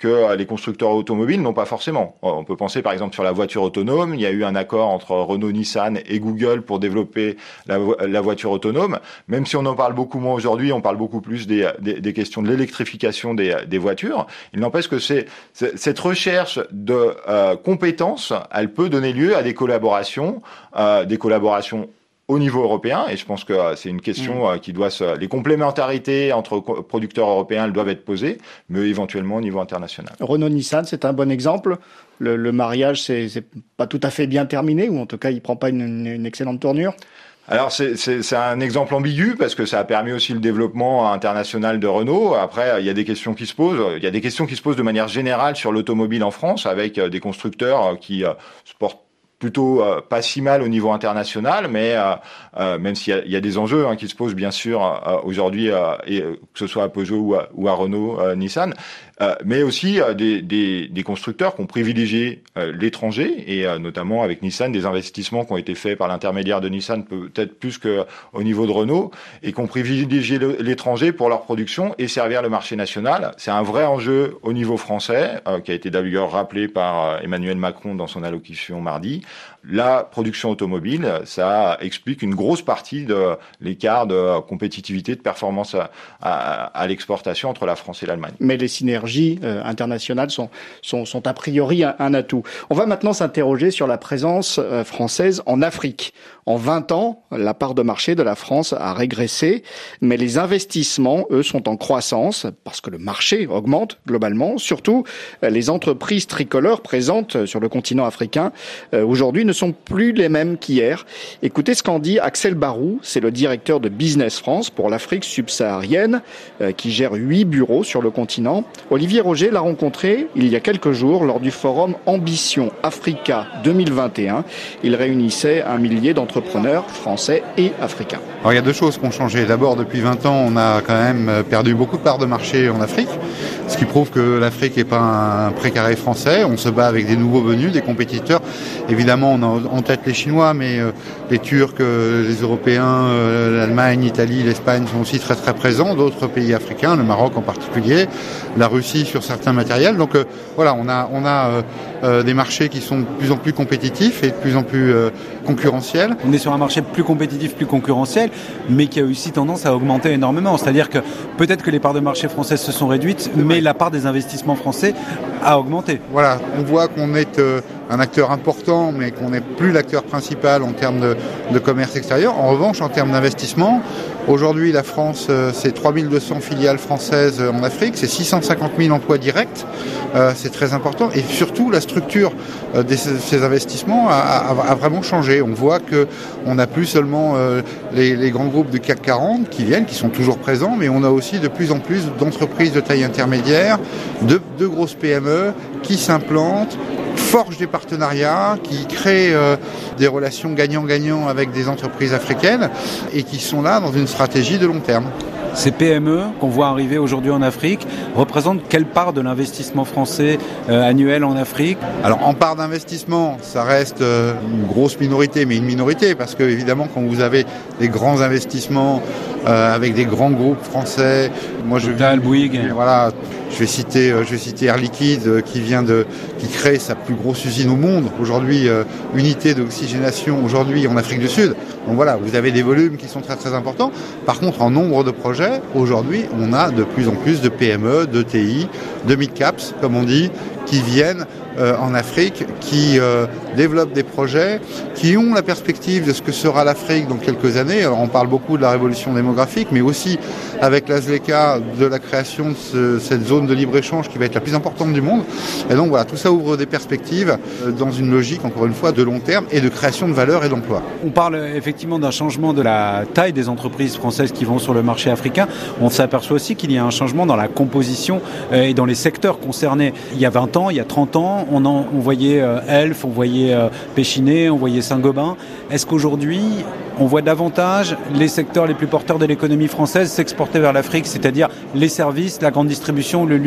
Speaker 4: que les constructeurs automobiles n'ont pas forcément. On peut penser par exemple sur la voiture autonome. Il y a eu un accord entre Renault, Nissan et Google pour développer la, la voiture autonome. Même si on en parle beaucoup moins aujourd'hui, on parle beaucoup plus des, des, des questions de l'électrification des, des voitures. Il n'empêche que c'est, c'est, cette recherche de euh, compétences, elle peut donner lieu à des collaborations, euh, des collaborations au niveau européen, et je pense que c'est une question mmh. qui doit se... Les complémentarités entre producteurs européens, elles doivent être posées, mais éventuellement au niveau international.
Speaker 3: Renault-Nissan, c'est un bon exemple. Le, le mariage, c'est, c'est pas tout à fait bien terminé, ou en tout cas, il prend pas une, une, une excellente tournure.
Speaker 4: Alors c'est, c'est, c'est un exemple ambigu parce que ça a permis aussi le développement international de Renault. Après, il y a des questions qui se posent. Il y a des questions qui se posent de manière générale sur l'automobile en France, avec des constructeurs qui euh, se portent plutôt euh, pas si mal au niveau international, mais euh, euh, même s'il y a, il y a des enjeux hein, qui se posent bien sûr euh, aujourd'hui, euh, et, que ce soit à Peugeot ou à, ou à Renault, euh, Nissan, euh, mais aussi euh, des, des, des constructeurs qui ont privilégié euh, l'étranger, et euh, notamment avec Nissan, des investissements qui ont été faits par l'intermédiaire de Nissan, peut-être plus qu'au niveau de Renault, et qui ont privilégié le, l'étranger pour leur production et servir le marché national. C'est un vrai enjeu au niveau français, euh, qui a été d'ailleurs rappelé par euh, Emmanuel Macron dans son allocution mardi. La production automobile, ça explique une grosse partie de l'écart de compétitivité, de performance à, à, à l'exportation entre la France et l'Allemagne.
Speaker 3: Mais les synergies euh, internationales sont, sont, sont a priori un, un atout. On va maintenant s'interroger sur la présence euh, française en Afrique. En vingt ans, la part de marché de la France a régressé, mais les investissements, eux, sont en croissance parce que le marché augmente globalement. Surtout, les entreprises tricolores présentes sur le continent africain euh, aujourd'hui ne sont plus les mêmes qu'hier. Écoutez ce qu'en dit Axel Barou, c'est le directeur de Business France pour l'Afrique subsaharienne, euh, qui gère huit bureaux sur le continent. Olivier Roger l'a rencontré il y a quelques jours lors du forum Ambition Africa deux mille vingt et un. Il réunissait un millier d'entrepreneurs entrepreneurs français et africains.
Speaker 13: Alors il y a deux choses qui ont changé. D'abord, depuis vingt ans, on a quand même perdu beaucoup de parts de marché en Afrique, ce qui prouve que l'Afrique n'est pas un précaré français. On se bat avec des nouveaux venus, des compétiteurs. Évidemment, on a en tête les Chinois, mais les Turcs, les Européens, l'Allemagne, l'Italie, l'Espagne sont aussi très très présents. D'autres pays africains, le Maroc en particulier, la Russie sur certains matériels. Donc euh, voilà, on a on a euh, euh, des marchés qui sont de plus en plus compétitifs et de plus en plus euh, concurrentiels.
Speaker 14: On est sur un marché plus compétitif, plus concurrentiel, mais qui a aussi tendance à augmenter énormément. C'est-à-dire que peut-être que les parts de marché françaises se sont réduites, mais la part des investissements français a augmenté.
Speaker 13: Voilà, on voit qu'on est euh, un acteur important, mais qu'on n'est plus l'acteur principal en termes de, de commerce extérieur. En revanche, en termes d'investissement, aujourd'hui, la France, euh, c'est trois mille deux cents filiales françaises en Afrique, c'est six cent cinquante mille emplois directs, euh, c'est très important. Et surtout, la structure euh, de ces, ces investissements a, a, a vraiment changé. On voit que on n'a plus seulement euh, les, les grands groupes du C A C quarante qui viennent, qui sont toujours présents, mais on a aussi de plus en plus d'entreprises de taille intermédiaire, de, de grosses P M E qui s'implantent, forgent des partenariats, qui créent euh, des relations gagnant-gagnant avec des entreprises africaines et qui sont là dans une stratégie de long terme.
Speaker 14: Ces P M E qu'on voit arriver aujourd'hui en Afrique représentent quelle part de l'investissement français euh, annuel en Afrique ?
Speaker 13: Alors en part d'investissement, ça reste euh, une grosse minorité, mais une minorité, parce que évidemment quand vous avez des grands investissements euh, avec des grands groupes français, moi je
Speaker 14: Total, Bouygues,
Speaker 13: voilà. Je vais citer, je vais citer Air Liquide qui vient de, qui crée sa plus grosse usine au monde. Aujourd'hui, euh, unité d'oxygénation aujourd'hui en Afrique du Sud. Donc voilà, vous avez des volumes qui sont très très importants. Par contre, en nombre de projets, aujourd'hui, on a de plus en plus de P M E, de T I, de mid-caps, comme on dit, qui viennent euh, en Afrique, qui euh, développent des projets, qui ont la perspective de ce que sera l'Afrique dans quelques années. Alors, on parle beaucoup de la révolution démographique, mais aussi avec l'A S L E C A, de la création de ce, cette zone de libre-échange qui va être la plus importante du monde. Et donc voilà, tout ça ouvre des perspectives euh, dans une logique, encore une fois, de long terme et de création de valeur et d'emploi.
Speaker 14: On parle effectivement d'un changement de la taille des entreprises françaises qui vont sur le marché africain. On s'aperçoit aussi qu'il y a un changement dans la composition euh, et dans les secteurs concernés. Il y a vingt ans, il y a trente ans, on, en, on voyait euh, Elf, on voyait euh, Péchiné, on voyait Saint-Gobain. Est-ce qu'aujourd'hui, on voit davantage les secteurs les plus porteurs de l'économie française s'exporter vers l'Afrique, c'est-à-dire les services, la grande distribution, le luxe ?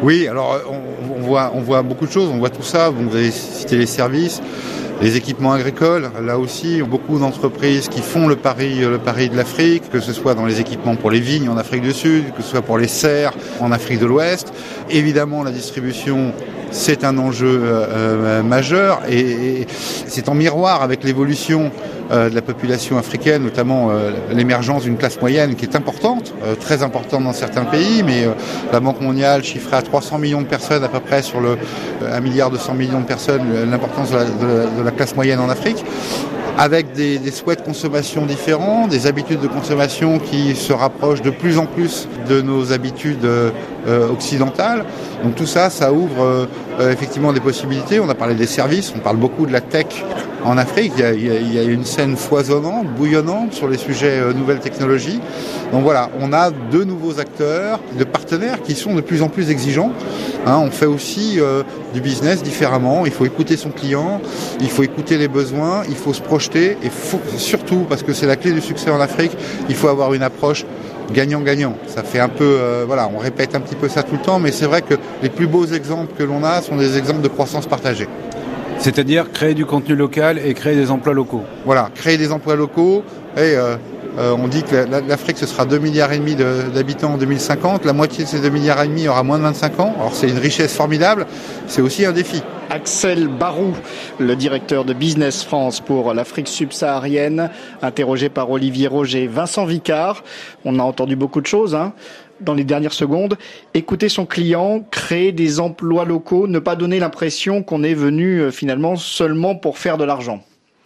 Speaker 13: Oui, alors on, on, voit, on voit beaucoup de choses, on voit tout ça. Vous avez cité les services, les équipements agricoles. Là aussi, beaucoup d'entreprises qui font le pari, le pari de l'Afrique, que ce soit dans les équipements pour les vignes en Afrique du Sud, que ce soit pour les serres en Afrique de l'Ouest. Évidemment, la distribution, c'est un enjeu euh, majeur et, et c'est en miroir avec l'évolution euh, de la population africaine, notamment euh, l'émergence d'une classe moyenne qui est importante, euh, très importante dans certains pays, mais euh, la Banque mondiale chiffrait à trois cents millions de personnes à peu près sur le euh, un milliard deux cents millions de personnes, l'importance de la, de la, de la classe moyenne en Afrique, avec des, des souhaits de consommation différents, des habitudes de consommation qui se rapprochent de plus en plus de nos habitudes euh, occidentales. Donc tout ça, ça ouvre euh, effectivement des possibilités. On a parlé des services, on parle beaucoup de la tech en Afrique. Il y a, il y a, il y a une scène foisonnante, bouillonnante sur les sujets euh, nouvelles technologies. Donc voilà, on a de nouveaux acteurs, de partenaires qui sont de plus en plus exigeants. Hein, on fait aussi euh, du business différemment. Il faut écouter son client, il faut écouter les besoins, il faut se projeter et faut, surtout, parce que c'est la clé du succès en Afrique, il faut avoir une approche gagnant-gagnant. Ça fait un peu, euh, voilà, on répète un petit peu ça tout le temps, mais c'est vrai que les plus beaux exemples que l'on a sont des exemples de croissance partagée.
Speaker 14: C'est-à-dire créer du contenu local et créer des emplois locaux.
Speaker 13: Voilà, créer des emplois locaux et euh, euh, on dit que la, l'Afrique ce sera deux milliards et demi de, d'habitants en deux mille cinquante. La moitié de ces deux milliards et demi aura moins de vingt-cinq ans. Alors c'est une richesse formidable, c'est aussi un défi.
Speaker 3: Axel Barou, le directeur de Business France pour l'Afrique subsaharienne, interrogé par Olivier Roger. Vincent Vicard, on a entendu beaucoup de choses hein, dans les dernières secondes. Écouter son client, créer des emplois locaux, ne pas donner l'impression qu'on est venu euh, finalement seulement pour faire de l'argent.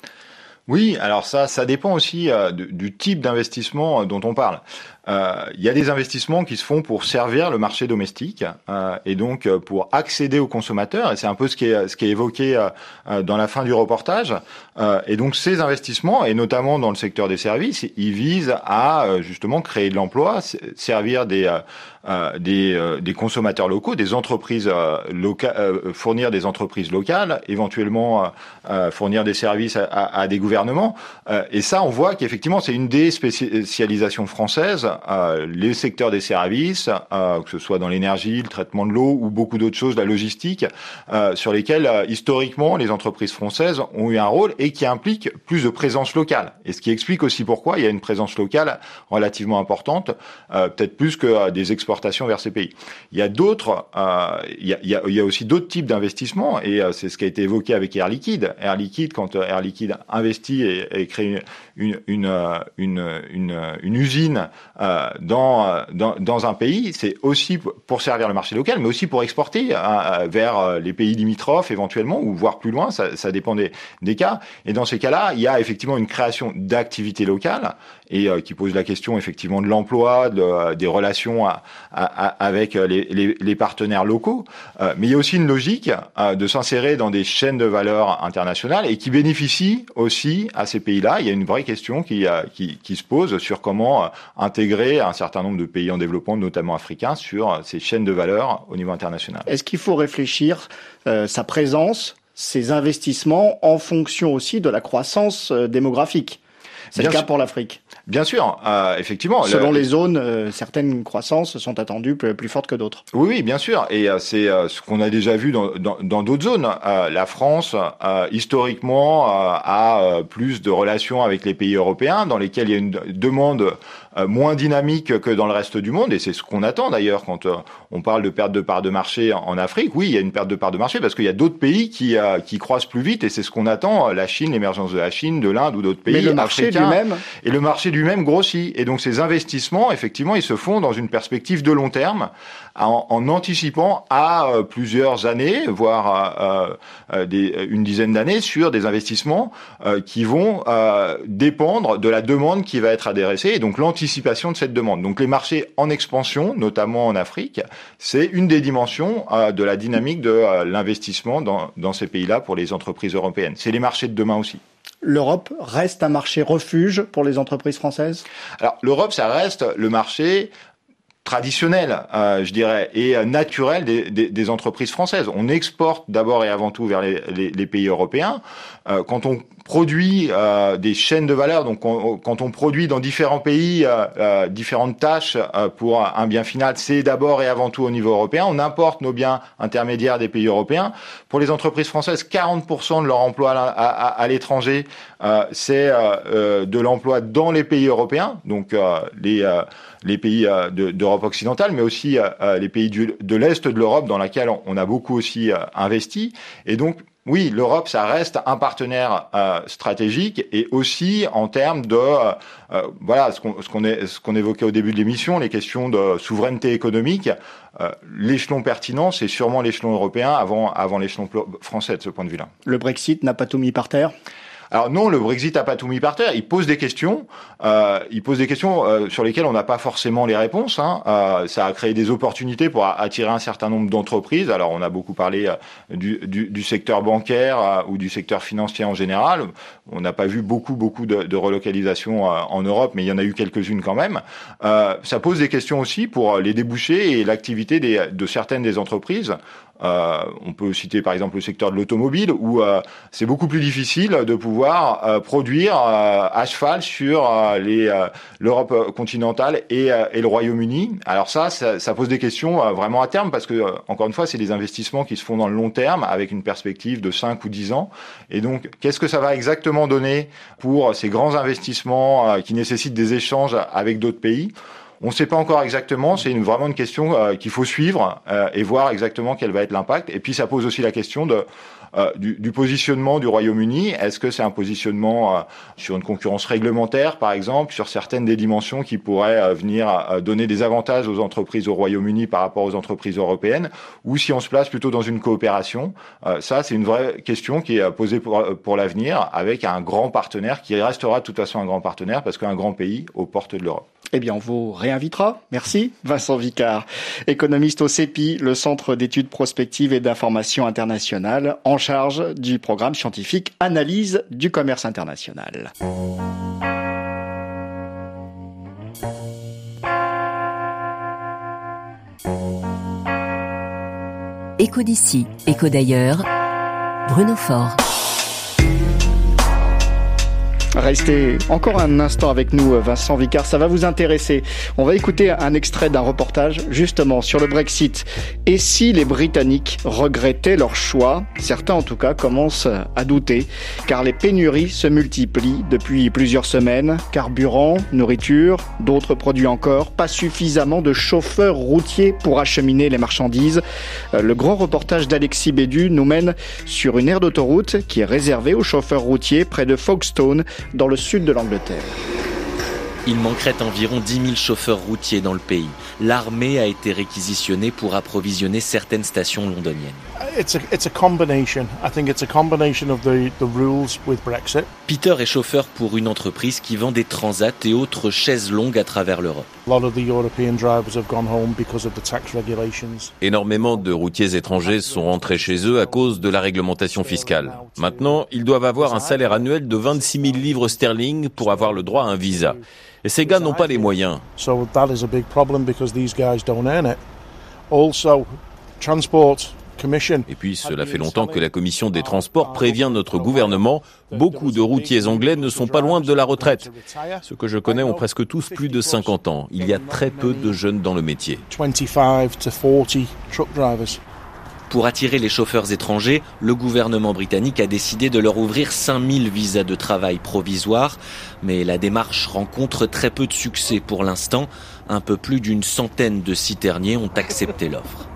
Speaker 4: Oui, alors ça, ça dépend aussi euh, du, du type d'investissement euh, dont on parle. Il euh, y a des investissements qui se font pour servir le marché domestique euh, et donc euh, pour accéder aux consommateurs, et c'est un peu ce qui est, ce qui est évoqué euh, dans la fin du reportage. Euh, et donc ces investissements, et notamment dans le secteur des services, ils visent à euh, justement créer de l'emploi, servir des euh, euh, des, euh, des consommateurs locaux, des entreprises euh, locales, euh, fournir des entreprises locales, éventuellement euh, fournir des services à, à, à des gouvernements. Euh, et ça, on voit qu'effectivement, c'est une des spécialisations françaises. Euh, les secteurs des services, euh, que ce soit dans l'énergie, le traitement de l'eau ou beaucoup d'autres choses, la logistique, euh, sur lesquelles euh, historiquement les entreprises françaises ont eu un rôle et qui impliquent plus de présence locale. Et ce qui explique aussi pourquoi il y a une présence locale relativement importante, euh, peut-être plus que euh, des exportations vers ces pays. Il y a d'autres, euh, il, y a, il, y a, il y a aussi d'autres types d'investissements et euh, c'est ce qui a été évoqué avec Air Liquide. Air Liquide, quand euh, Air Liquide investit et, et crée une, une, une, une, une, une usine Euh, dans, dans dans un pays, c'est aussi pour servir le marché local, mais aussi pour exporter euh, vers les pays limitrophes éventuellement, ou voire plus loin, ça, ça dépend des, des cas. Et dans ces cas-là, il y a effectivement une création d'activités locales et euh, qui pose la question effectivement de l'emploi, de, euh, des relations à, à, à, avec les, les, les partenaires locaux. Euh, mais il y a aussi une logique euh, de s'insérer dans des chaînes de valeur internationales et qui bénéficie aussi à ces pays-là. Il y a une vraie question qui, euh, qui, qui se pose sur comment euh, intégrer un certain nombre de pays en développement, notamment africains, sur ces chaînes de valeur au niveau international.
Speaker 3: Est-ce qu'il faut réfléchir euh, sa présence, ses investissements en fonction aussi de la croissance euh, démographique ? C'est Bien le cas sûr. Pour l'Afrique.
Speaker 4: Bien sûr, euh, effectivement.
Speaker 3: Selon
Speaker 4: le,
Speaker 3: les zones, euh, certaines croissances sont attendues plus, plus fortes que d'autres.
Speaker 4: Oui, oui, bien sûr. Et euh, c'est euh, ce qu'on a déjà vu dans, dans, dans d'autres zones. Euh, la France, euh, historiquement, euh, a euh, plus de relations avec les pays européens, dans lesquels il y a une demande euh, moins dynamique que dans le reste du monde. Et c'est ce qu'on attend d'ailleurs quand euh, on parle de perte de part de marché en, en Afrique. Oui, il y a une perte de part de marché parce qu'il y a d'autres pays qui, euh, qui croissent plus vite. Et c'est ce qu'on attend. La Chine, l'émergence de la Chine, de l'Inde ou d'autres pays.
Speaker 3: Mais le marché
Speaker 4: africains,
Speaker 3: lui-même.
Speaker 4: Et le marché lui-même grossit. Et donc ces investissements, effectivement, ils se font dans une perspective de long terme, en, en anticipant à euh, plusieurs années, voire euh, euh, des, une dizaine d'années, sur des investissements euh, qui vont euh, dépendre de la demande qui va être adressée, et donc l'anticipation de cette demande. Donc les marchés en expansion, notamment en Afrique, c'est une des dimensions euh, de la dynamique de euh, l'investissement dans, dans ces pays-là pour les entreprises européennes. C'est les marchés de demain aussi.
Speaker 3: L'Europe reste un marché refuge pour les entreprises françaises ?
Speaker 4: Alors l'Europe, ça reste le marché traditionnel, euh, je dirais, et euh, naturel des, des, des entreprises françaises. On exporte d'abord et avant tout vers les, les, les pays européens. Euh, quand on produit euh, des chaînes de valeur, donc on, quand on produit dans différents pays euh, euh, différentes tâches euh, pour un bien final, c'est d'abord et avant tout au niveau européen. On importe nos biens intermédiaires des pays européens. Pour les entreprises françaises, quarante pour cent de leur emploi à, à, à l'étranger, euh, c'est euh, de l'emploi dans les pays européens, donc euh, les euh, les pays euh, de, d'Europe occidentale, mais aussi euh, les pays du, de l'Est de l'Europe, dans laquelle on, on a beaucoup aussi euh, investi. Et donc, oui, l'Europe, ça reste un partenaire euh, stratégique, et aussi en termes de, euh, voilà, ce qu'on, ce qu'on, est, ce qu'on évoquait au début de l'émission, les questions de souveraineté économique. Euh, l'échelon pertinent, c'est sûrement l'échelon européen avant, avant l'échelon français de ce point de vue-là.
Speaker 3: Le Brexit n'a pas tout mis par terre ?
Speaker 4: Alors non, le Brexit n'a pas tout mis par terre. Il pose des questions. Euh, il pose des questions euh, sur lesquelles on n'a pas forcément les réponses. Hein. Euh, ça a créé des opportunités pour attirer un certain nombre d'entreprises. Alors on a beaucoup parlé euh, du, du, du secteur bancaire euh, ou du secteur financier en général. On n'a pas vu beaucoup beaucoup de, de relocalisation euh, en Europe, mais il y en a eu quelques-unes quand même. Euh, ça pose des questions aussi pour les débouchés et l'activité des, de certaines des entreprises. Euh, on peut citer par exemple le secteur de l'automobile, où euh, c'est beaucoup plus difficile de pouvoir euh, produire euh, à cheval sur euh, les, euh, l'Europe continentale et, euh, et le Royaume-Uni. Alors ça, ça, ça pose des questions euh, vraiment à terme, parce que euh, encore une fois, c'est des investissements qui se font dans le long terme, avec une perspective de cinq ou dix ans. Et donc, qu'est-ce que ça va exactement donner pour ces grands investissements euh, qui nécessitent des échanges avec d'autres pays ? On ne sait pas encore exactement, c'est une, vraiment une question euh, qu'il faut suivre euh, et voir exactement quel va être l'impact. Et puis ça pose aussi la question de, euh, du, du positionnement du Royaume-Uni. Est-ce que c'est un positionnement euh, sur une concurrence réglementaire, par exemple, sur certaines des dimensions qui pourraient euh, venir euh, donner des avantages aux entreprises au Royaume-Uni par rapport aux entreprises européennes, ou si on se place plutôt dans une coopération. euh, Ça, c'est une vraie question qui est posée pour, pour l'avenir, avec un grand partenaire qui restera de toute façon un grand partenaire, parce qu'un grand pays aux portes de l'Europe.
Speaker 3: Eh bien, on vous réinvitera. Merci, Vincent Vicard, économiste au C E P I, le Centre d'études prospectives et d'information internationale, en charge du programme scientifique Analyse du commerce international.
Speaker 2: Écho d'ici, écho d'ailleurs, Bruno Faure.
Speaker 3: Restez encore un instant avec nous, Vincent Vicard, ça va vous intéresser. On va écouter un extrait d'un reportage justement sur le Brexit. Et si les Britanniques regrettaient leur choix? Certains en tout cas commencent à douter, car les pénuries se multiplient depuis plusieurs semaines. Carburant, nourriture, d'autres produits encore, pas suffisamment de chauffeurs routiers pour acheminer les marchandises. Le grand reportage d'Alexis Bédu nous mène sur une aire d'autoroute qui est réservée aux chauffeurs routiers près de Folkestone, dans le sud de l'Angleterre.
Speaker 15: Il manquerait environ dix mille chauffeurs routiers dans le pays. L'armée a été réquisitionnée pour approvisionner certaines stations londoniennes.
Speaker 16: It's a, it's a combination. I think it's a combination of the, the rules with Brexit.
Speaker 15: Peter est chauffeur pour une entreprise qui vend des transats et autres chaises longues à travers l'Europe.
Speaker 16: A lot of the European drivers have gone home because of the tax regulations.
Speaker 17: Énormément de routiers étrangers sont rentrés chez eux à cause de la réglementation fiscale. Maintenant, ils doivent avoir un salaire annuel de vingt-six mille livres sterling pour avoir le droit à un visa. Et ces gars n'ont pas les moyens.
Speaker 16: So that is a big problem because these guys don't earn it. Also, transport commission.
Speaker 17: Et puis, cela fait longtemps que la commission des transports prévient notre gouvernement. Beaucoup de routiers anglais ne sont pas loin de la retraite. Ceux que je connais ont presque tous plus de cinquante ans. Il y a très peu de jeunes dans le métier.
Speaker 16: twenty-five to forty truck drivers.
Speaker 15: Pour attirer les chauffeurs étrangers, le gouvernement britannique a décidé de leur ouvrir cinq mille visas de travail provisoires. Mais la démarche rencontre très peu de succès pour l'instant. Un peu plus d'une centaine de citerniers ont accepté l'offre.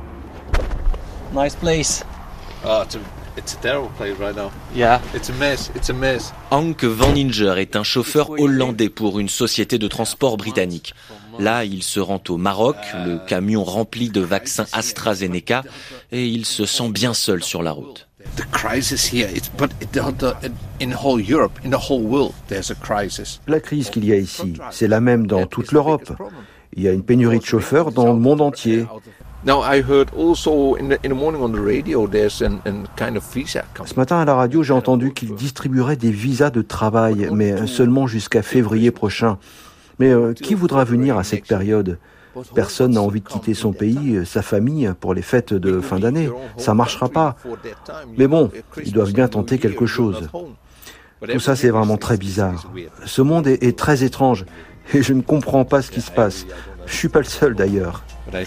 Speaker 18: Nice place.
Speaker 19: Oh, it's a, it's a terrible place right now.
Speaker 18: Yeah.
Speaker 19: It's a mess. It's a mess.
Speaker 15: Hank Vaninger est un chauffeur hollandais pour une société de transport britannique. Là, il se rend au Maroc, le camion rempli de vaccins AstraZeneca, et il se sent bien seul sur la route.
Speaker 19: The crisis here, it's, but in whole Europe, in the whole world, there's a crisis.
Speaker 20: La crise qu'il y a ici, c'est la même dans toute l'Europe. Il y a une pénurie de chauffeurs dans le monde entier.
Speaker 19: Now I heard also in the, in the morning on the radio there's an, an kind of visa.
Speaker 20: Ce matin à la radio, j'ai entendu qu'ils distribueraient des visas de travail, mais seulement jusqu'à février prochain. Mais euh, qui voudra venir à cette période? Personne n'a envie de quitter son pays, sa famille pour les fêtes de fin d'année. Ça marchera pas. Mais bon, ils doivent bien tenter quelque chose. Tout ça, c'est vraiment très bizarre. Ce monde est, est très étrange et je ne comprends pas ce qui se passe. Je suis pas le seul d'ailleurs.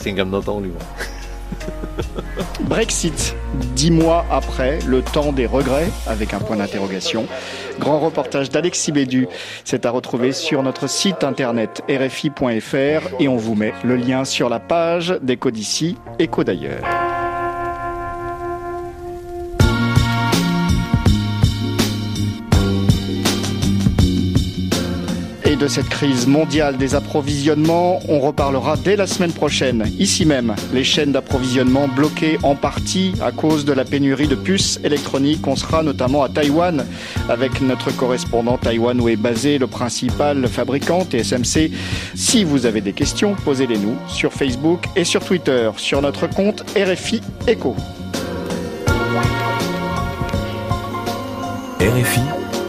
Speaker 3: Brexit, dix mois après, le temps des regrets, avec un point d'interrogation. Grand reportage d'Alexis Bédu. C'est à retrouver sur notre site internet r f i point f r et on vous met le lien sur la page d'Écho d'ici, Écho d'ailleurs. Et de cette crise mondiale des approvisionnements, on reparlera dès la semaine prochaine. Ici même, les chaînes d'approvisionnement bloquées en partie à cause de la pénurie de puces électroniques. On sera notamment à Taïwan avec notre correspondant Taïwan où est basé le principal fabricant T S M C. Si vous avez des questions, posez-les nous sur Facebook et sur Twitter, sur notre compte R F I Écho.
Speaker 2: R F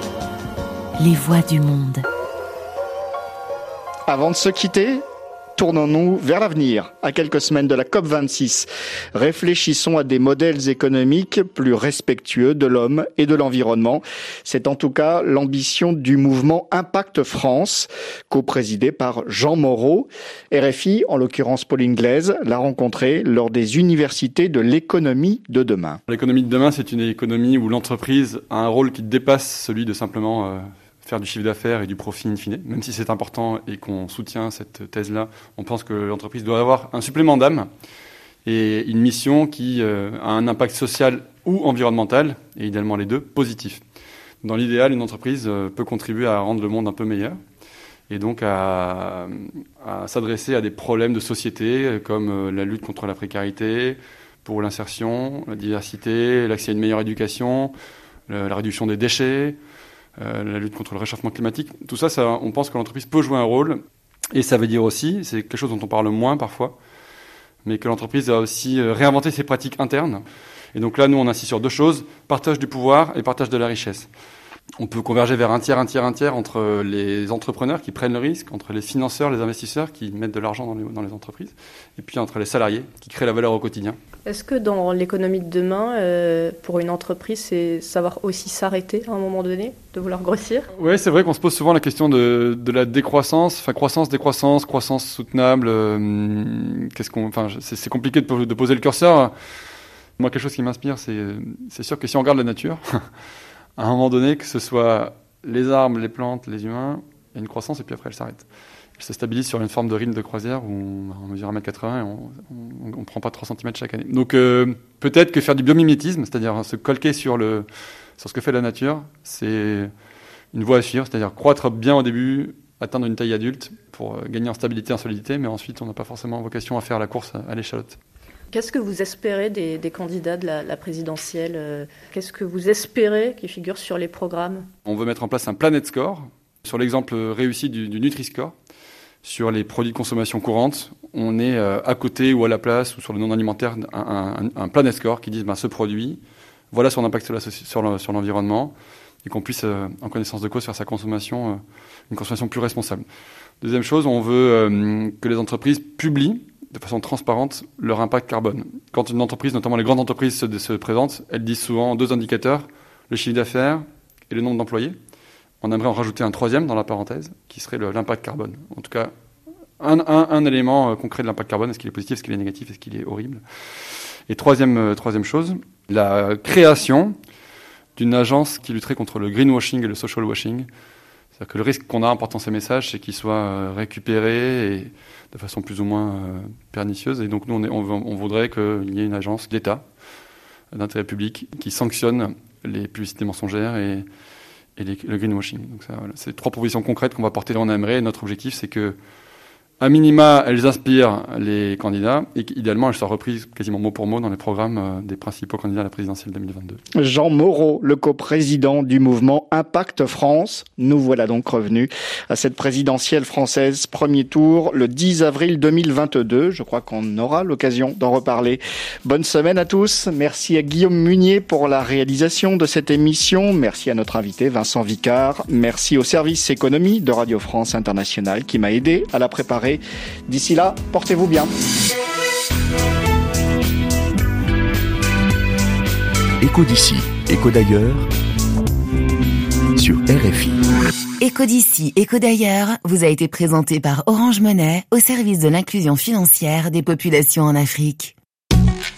Speaker 2: I, les voix du monde.
Speaker 3: Avant de se quitter, tournons-nous vers l'avenir. À quelques semaines de la COP vingt-six, réfléchissons à des modèles économiques plus respectueux de l'homme et de l'environnement. C'est en tout cas l'ambition du mouvement Impact France, co-présidé par Jean Moreau. R F I, en l'occurrence Pauline Glaise, l'a rencontré lors des universités de l'économie de demain.
Speaker 21: L'économie de demain, c'est une économie où l'entreprise a un rôle qui dépasse celui de simplement euh, faire du chiffre d'affaires et du profit in fine. Même si c'est important et qu'on soutient cette thèse-là, on pense que l'entreprise doit avoir un supplément d'âme et une mission qui euh, a un impact social ou environnemental, et idéalement les deux, positif. Dans l'idéal, une entreprise euh, peut contribuer à rendre le monde un peu meilleur et donc à, à s'adresser à des problèmes de société comme euh, la lutte contre la précarité, pour l'insertion, la diversité, l'accès à une meilleure éducation, la, la réduction des déchets, Euh, la lutte contre le réchauffement climatique. Tout ça, ça, on pense que l'entreprise peut jouer un rôle. Et ça veut dire aussi, c'est quelque chose dont on parle moins parfois, mais que l'entreprise a aussi réinventé ses pratiques internes. Et donc là, nous, on insiste sur deux choses, partage du pouvoir et partage de la richesse. On peut converger vers un tiers, un tiers, un tiers entre les entrepreneurs qui prennent le risque, entre les financeurs, les investisseurs qui mettent de l'argent dans les, dans les entreprises, et puis entre les salariés qui créent la valeur au quotidien.
Speaker 22: Est-ce que dans l'économie de demain, euh, pour une entreprise, c'est savoir aussi s'arrêter à un moment donné, de vouloir grossir ?
Speaker 21: Oui, c'est vrai qu'on se pose souvent la question de, de la décroissance, enfin croissance, décroissance, croissance soutenable. Euh, qu'est-ce qu'on, enfin, c'est, c'est compliqué de, de poser le curseur. Moi, quelque chose qui m'inspire, c'est, c'est sûr que si on regarde la nature, à un moment donné, que ce soit les arbres, les plantes, les humains, il y a une croissance et puis après elle s'arrête. Elle se stabilise sur une forme de rythme de croisière où on, on mesure un mètre quatre-vingts et on ne prend pas trois centimètres chaque année. Donc euh, peut-être que faire du biomimétisme, c'est-à-dire se calquer sur, le, sur ce que fait la nature, c'est une voie à suivre, c'est-à-dire croître bien au début, atteindre une taille adulte pour gagner en stabilité, en solidité, mais ensuite on n'a pas forcément vocation à faire la course à l'échalote.
Speaker 22: Qu'est-ce que vous espérez des, des candidats de la, la présidentielle ? Qu'est-ce que vous espérez qui figure sur les programmes ?
Speaker 21: On veut mettre en place un Planet Score, sur l'exemple réussi du, du Nutri-Score, sur les produits de consommation courante. On est euh, à côté ou à la place, ou sur le non alimentaire, un, un, un Planet Score qui dit ben, ce produit, voilà son impact sur, la, sur, le, sur l'environnement, et qu'on puisse, euh, en connaissance de cause, faire sa consommation, euh, une consommation plus responsable. Deuxième chose, on veut euh, que les entreprises publient de façon transparente leur impact carbone. Quand une entreprise, notamment les grandes entreprises, se, se présentent, elles disent souvent deux indicateurs, le chiffre d'affaires et le nombre d'employés. On aimerait en rajouter un troisième dans la parenthèse, qui serait le, l'impact carbone. En tout cas, un, un, un élément concret de l'impact carbone, est-ce qu'il est positif, est-ce qu'il est négatif, est-ce qu'il est horrible. Et troisième, euh, troisième chose, la création d'une agence qui lutterait contre le greenwashing et le social washing. C'est-à-dire que le risque qu'on a en portant ces messages, c'est qu'ils soient récupérés et de façon plus ou moins euh, pernicieuse. Et donc nous, on, est, on, on voudrait qu'il y ait une agence d'État, d'intérêt public, qui sanctionne les publicités mensongères et, et les, le greenwashing. Donc ça, voilà. C'est trois propositions concrètes qu'on va porter là en Aimerait. Notre objectif, c'est que, à minima, elles inspirent les candidats et qu'idéalement, elles soient reprises quasiment mot pour mot dans les programmes des principaux candidats à la présidentielle deux mille vingt-deux.
Speaker 3: Jean Moreau, le coprésident du mouvement Impact France. Nous voilà donc revenus à cette présidentielle française, premier tour, le dix avril deux mille vingt-deux. Je crois qu'on aura l'occasion d'en reparler. Bonne semaine à tous. Merci à Guillaume Munier pour la réalisation de cette émission. Merci à notre invité Vincent Vicard. Merci au service économie de Radio France Internationale qui m'a aidé à la préparer. soirée. D'ici là, portez-vous bien.
Speaker 1: Écho d'ici, écho d'ailleurs, sur R F I.
Speaker 2: Écho d'ici, écho d'ailleurs vous a été présenté par Orange Money au service de l'inclusion financière des populations en Afrique.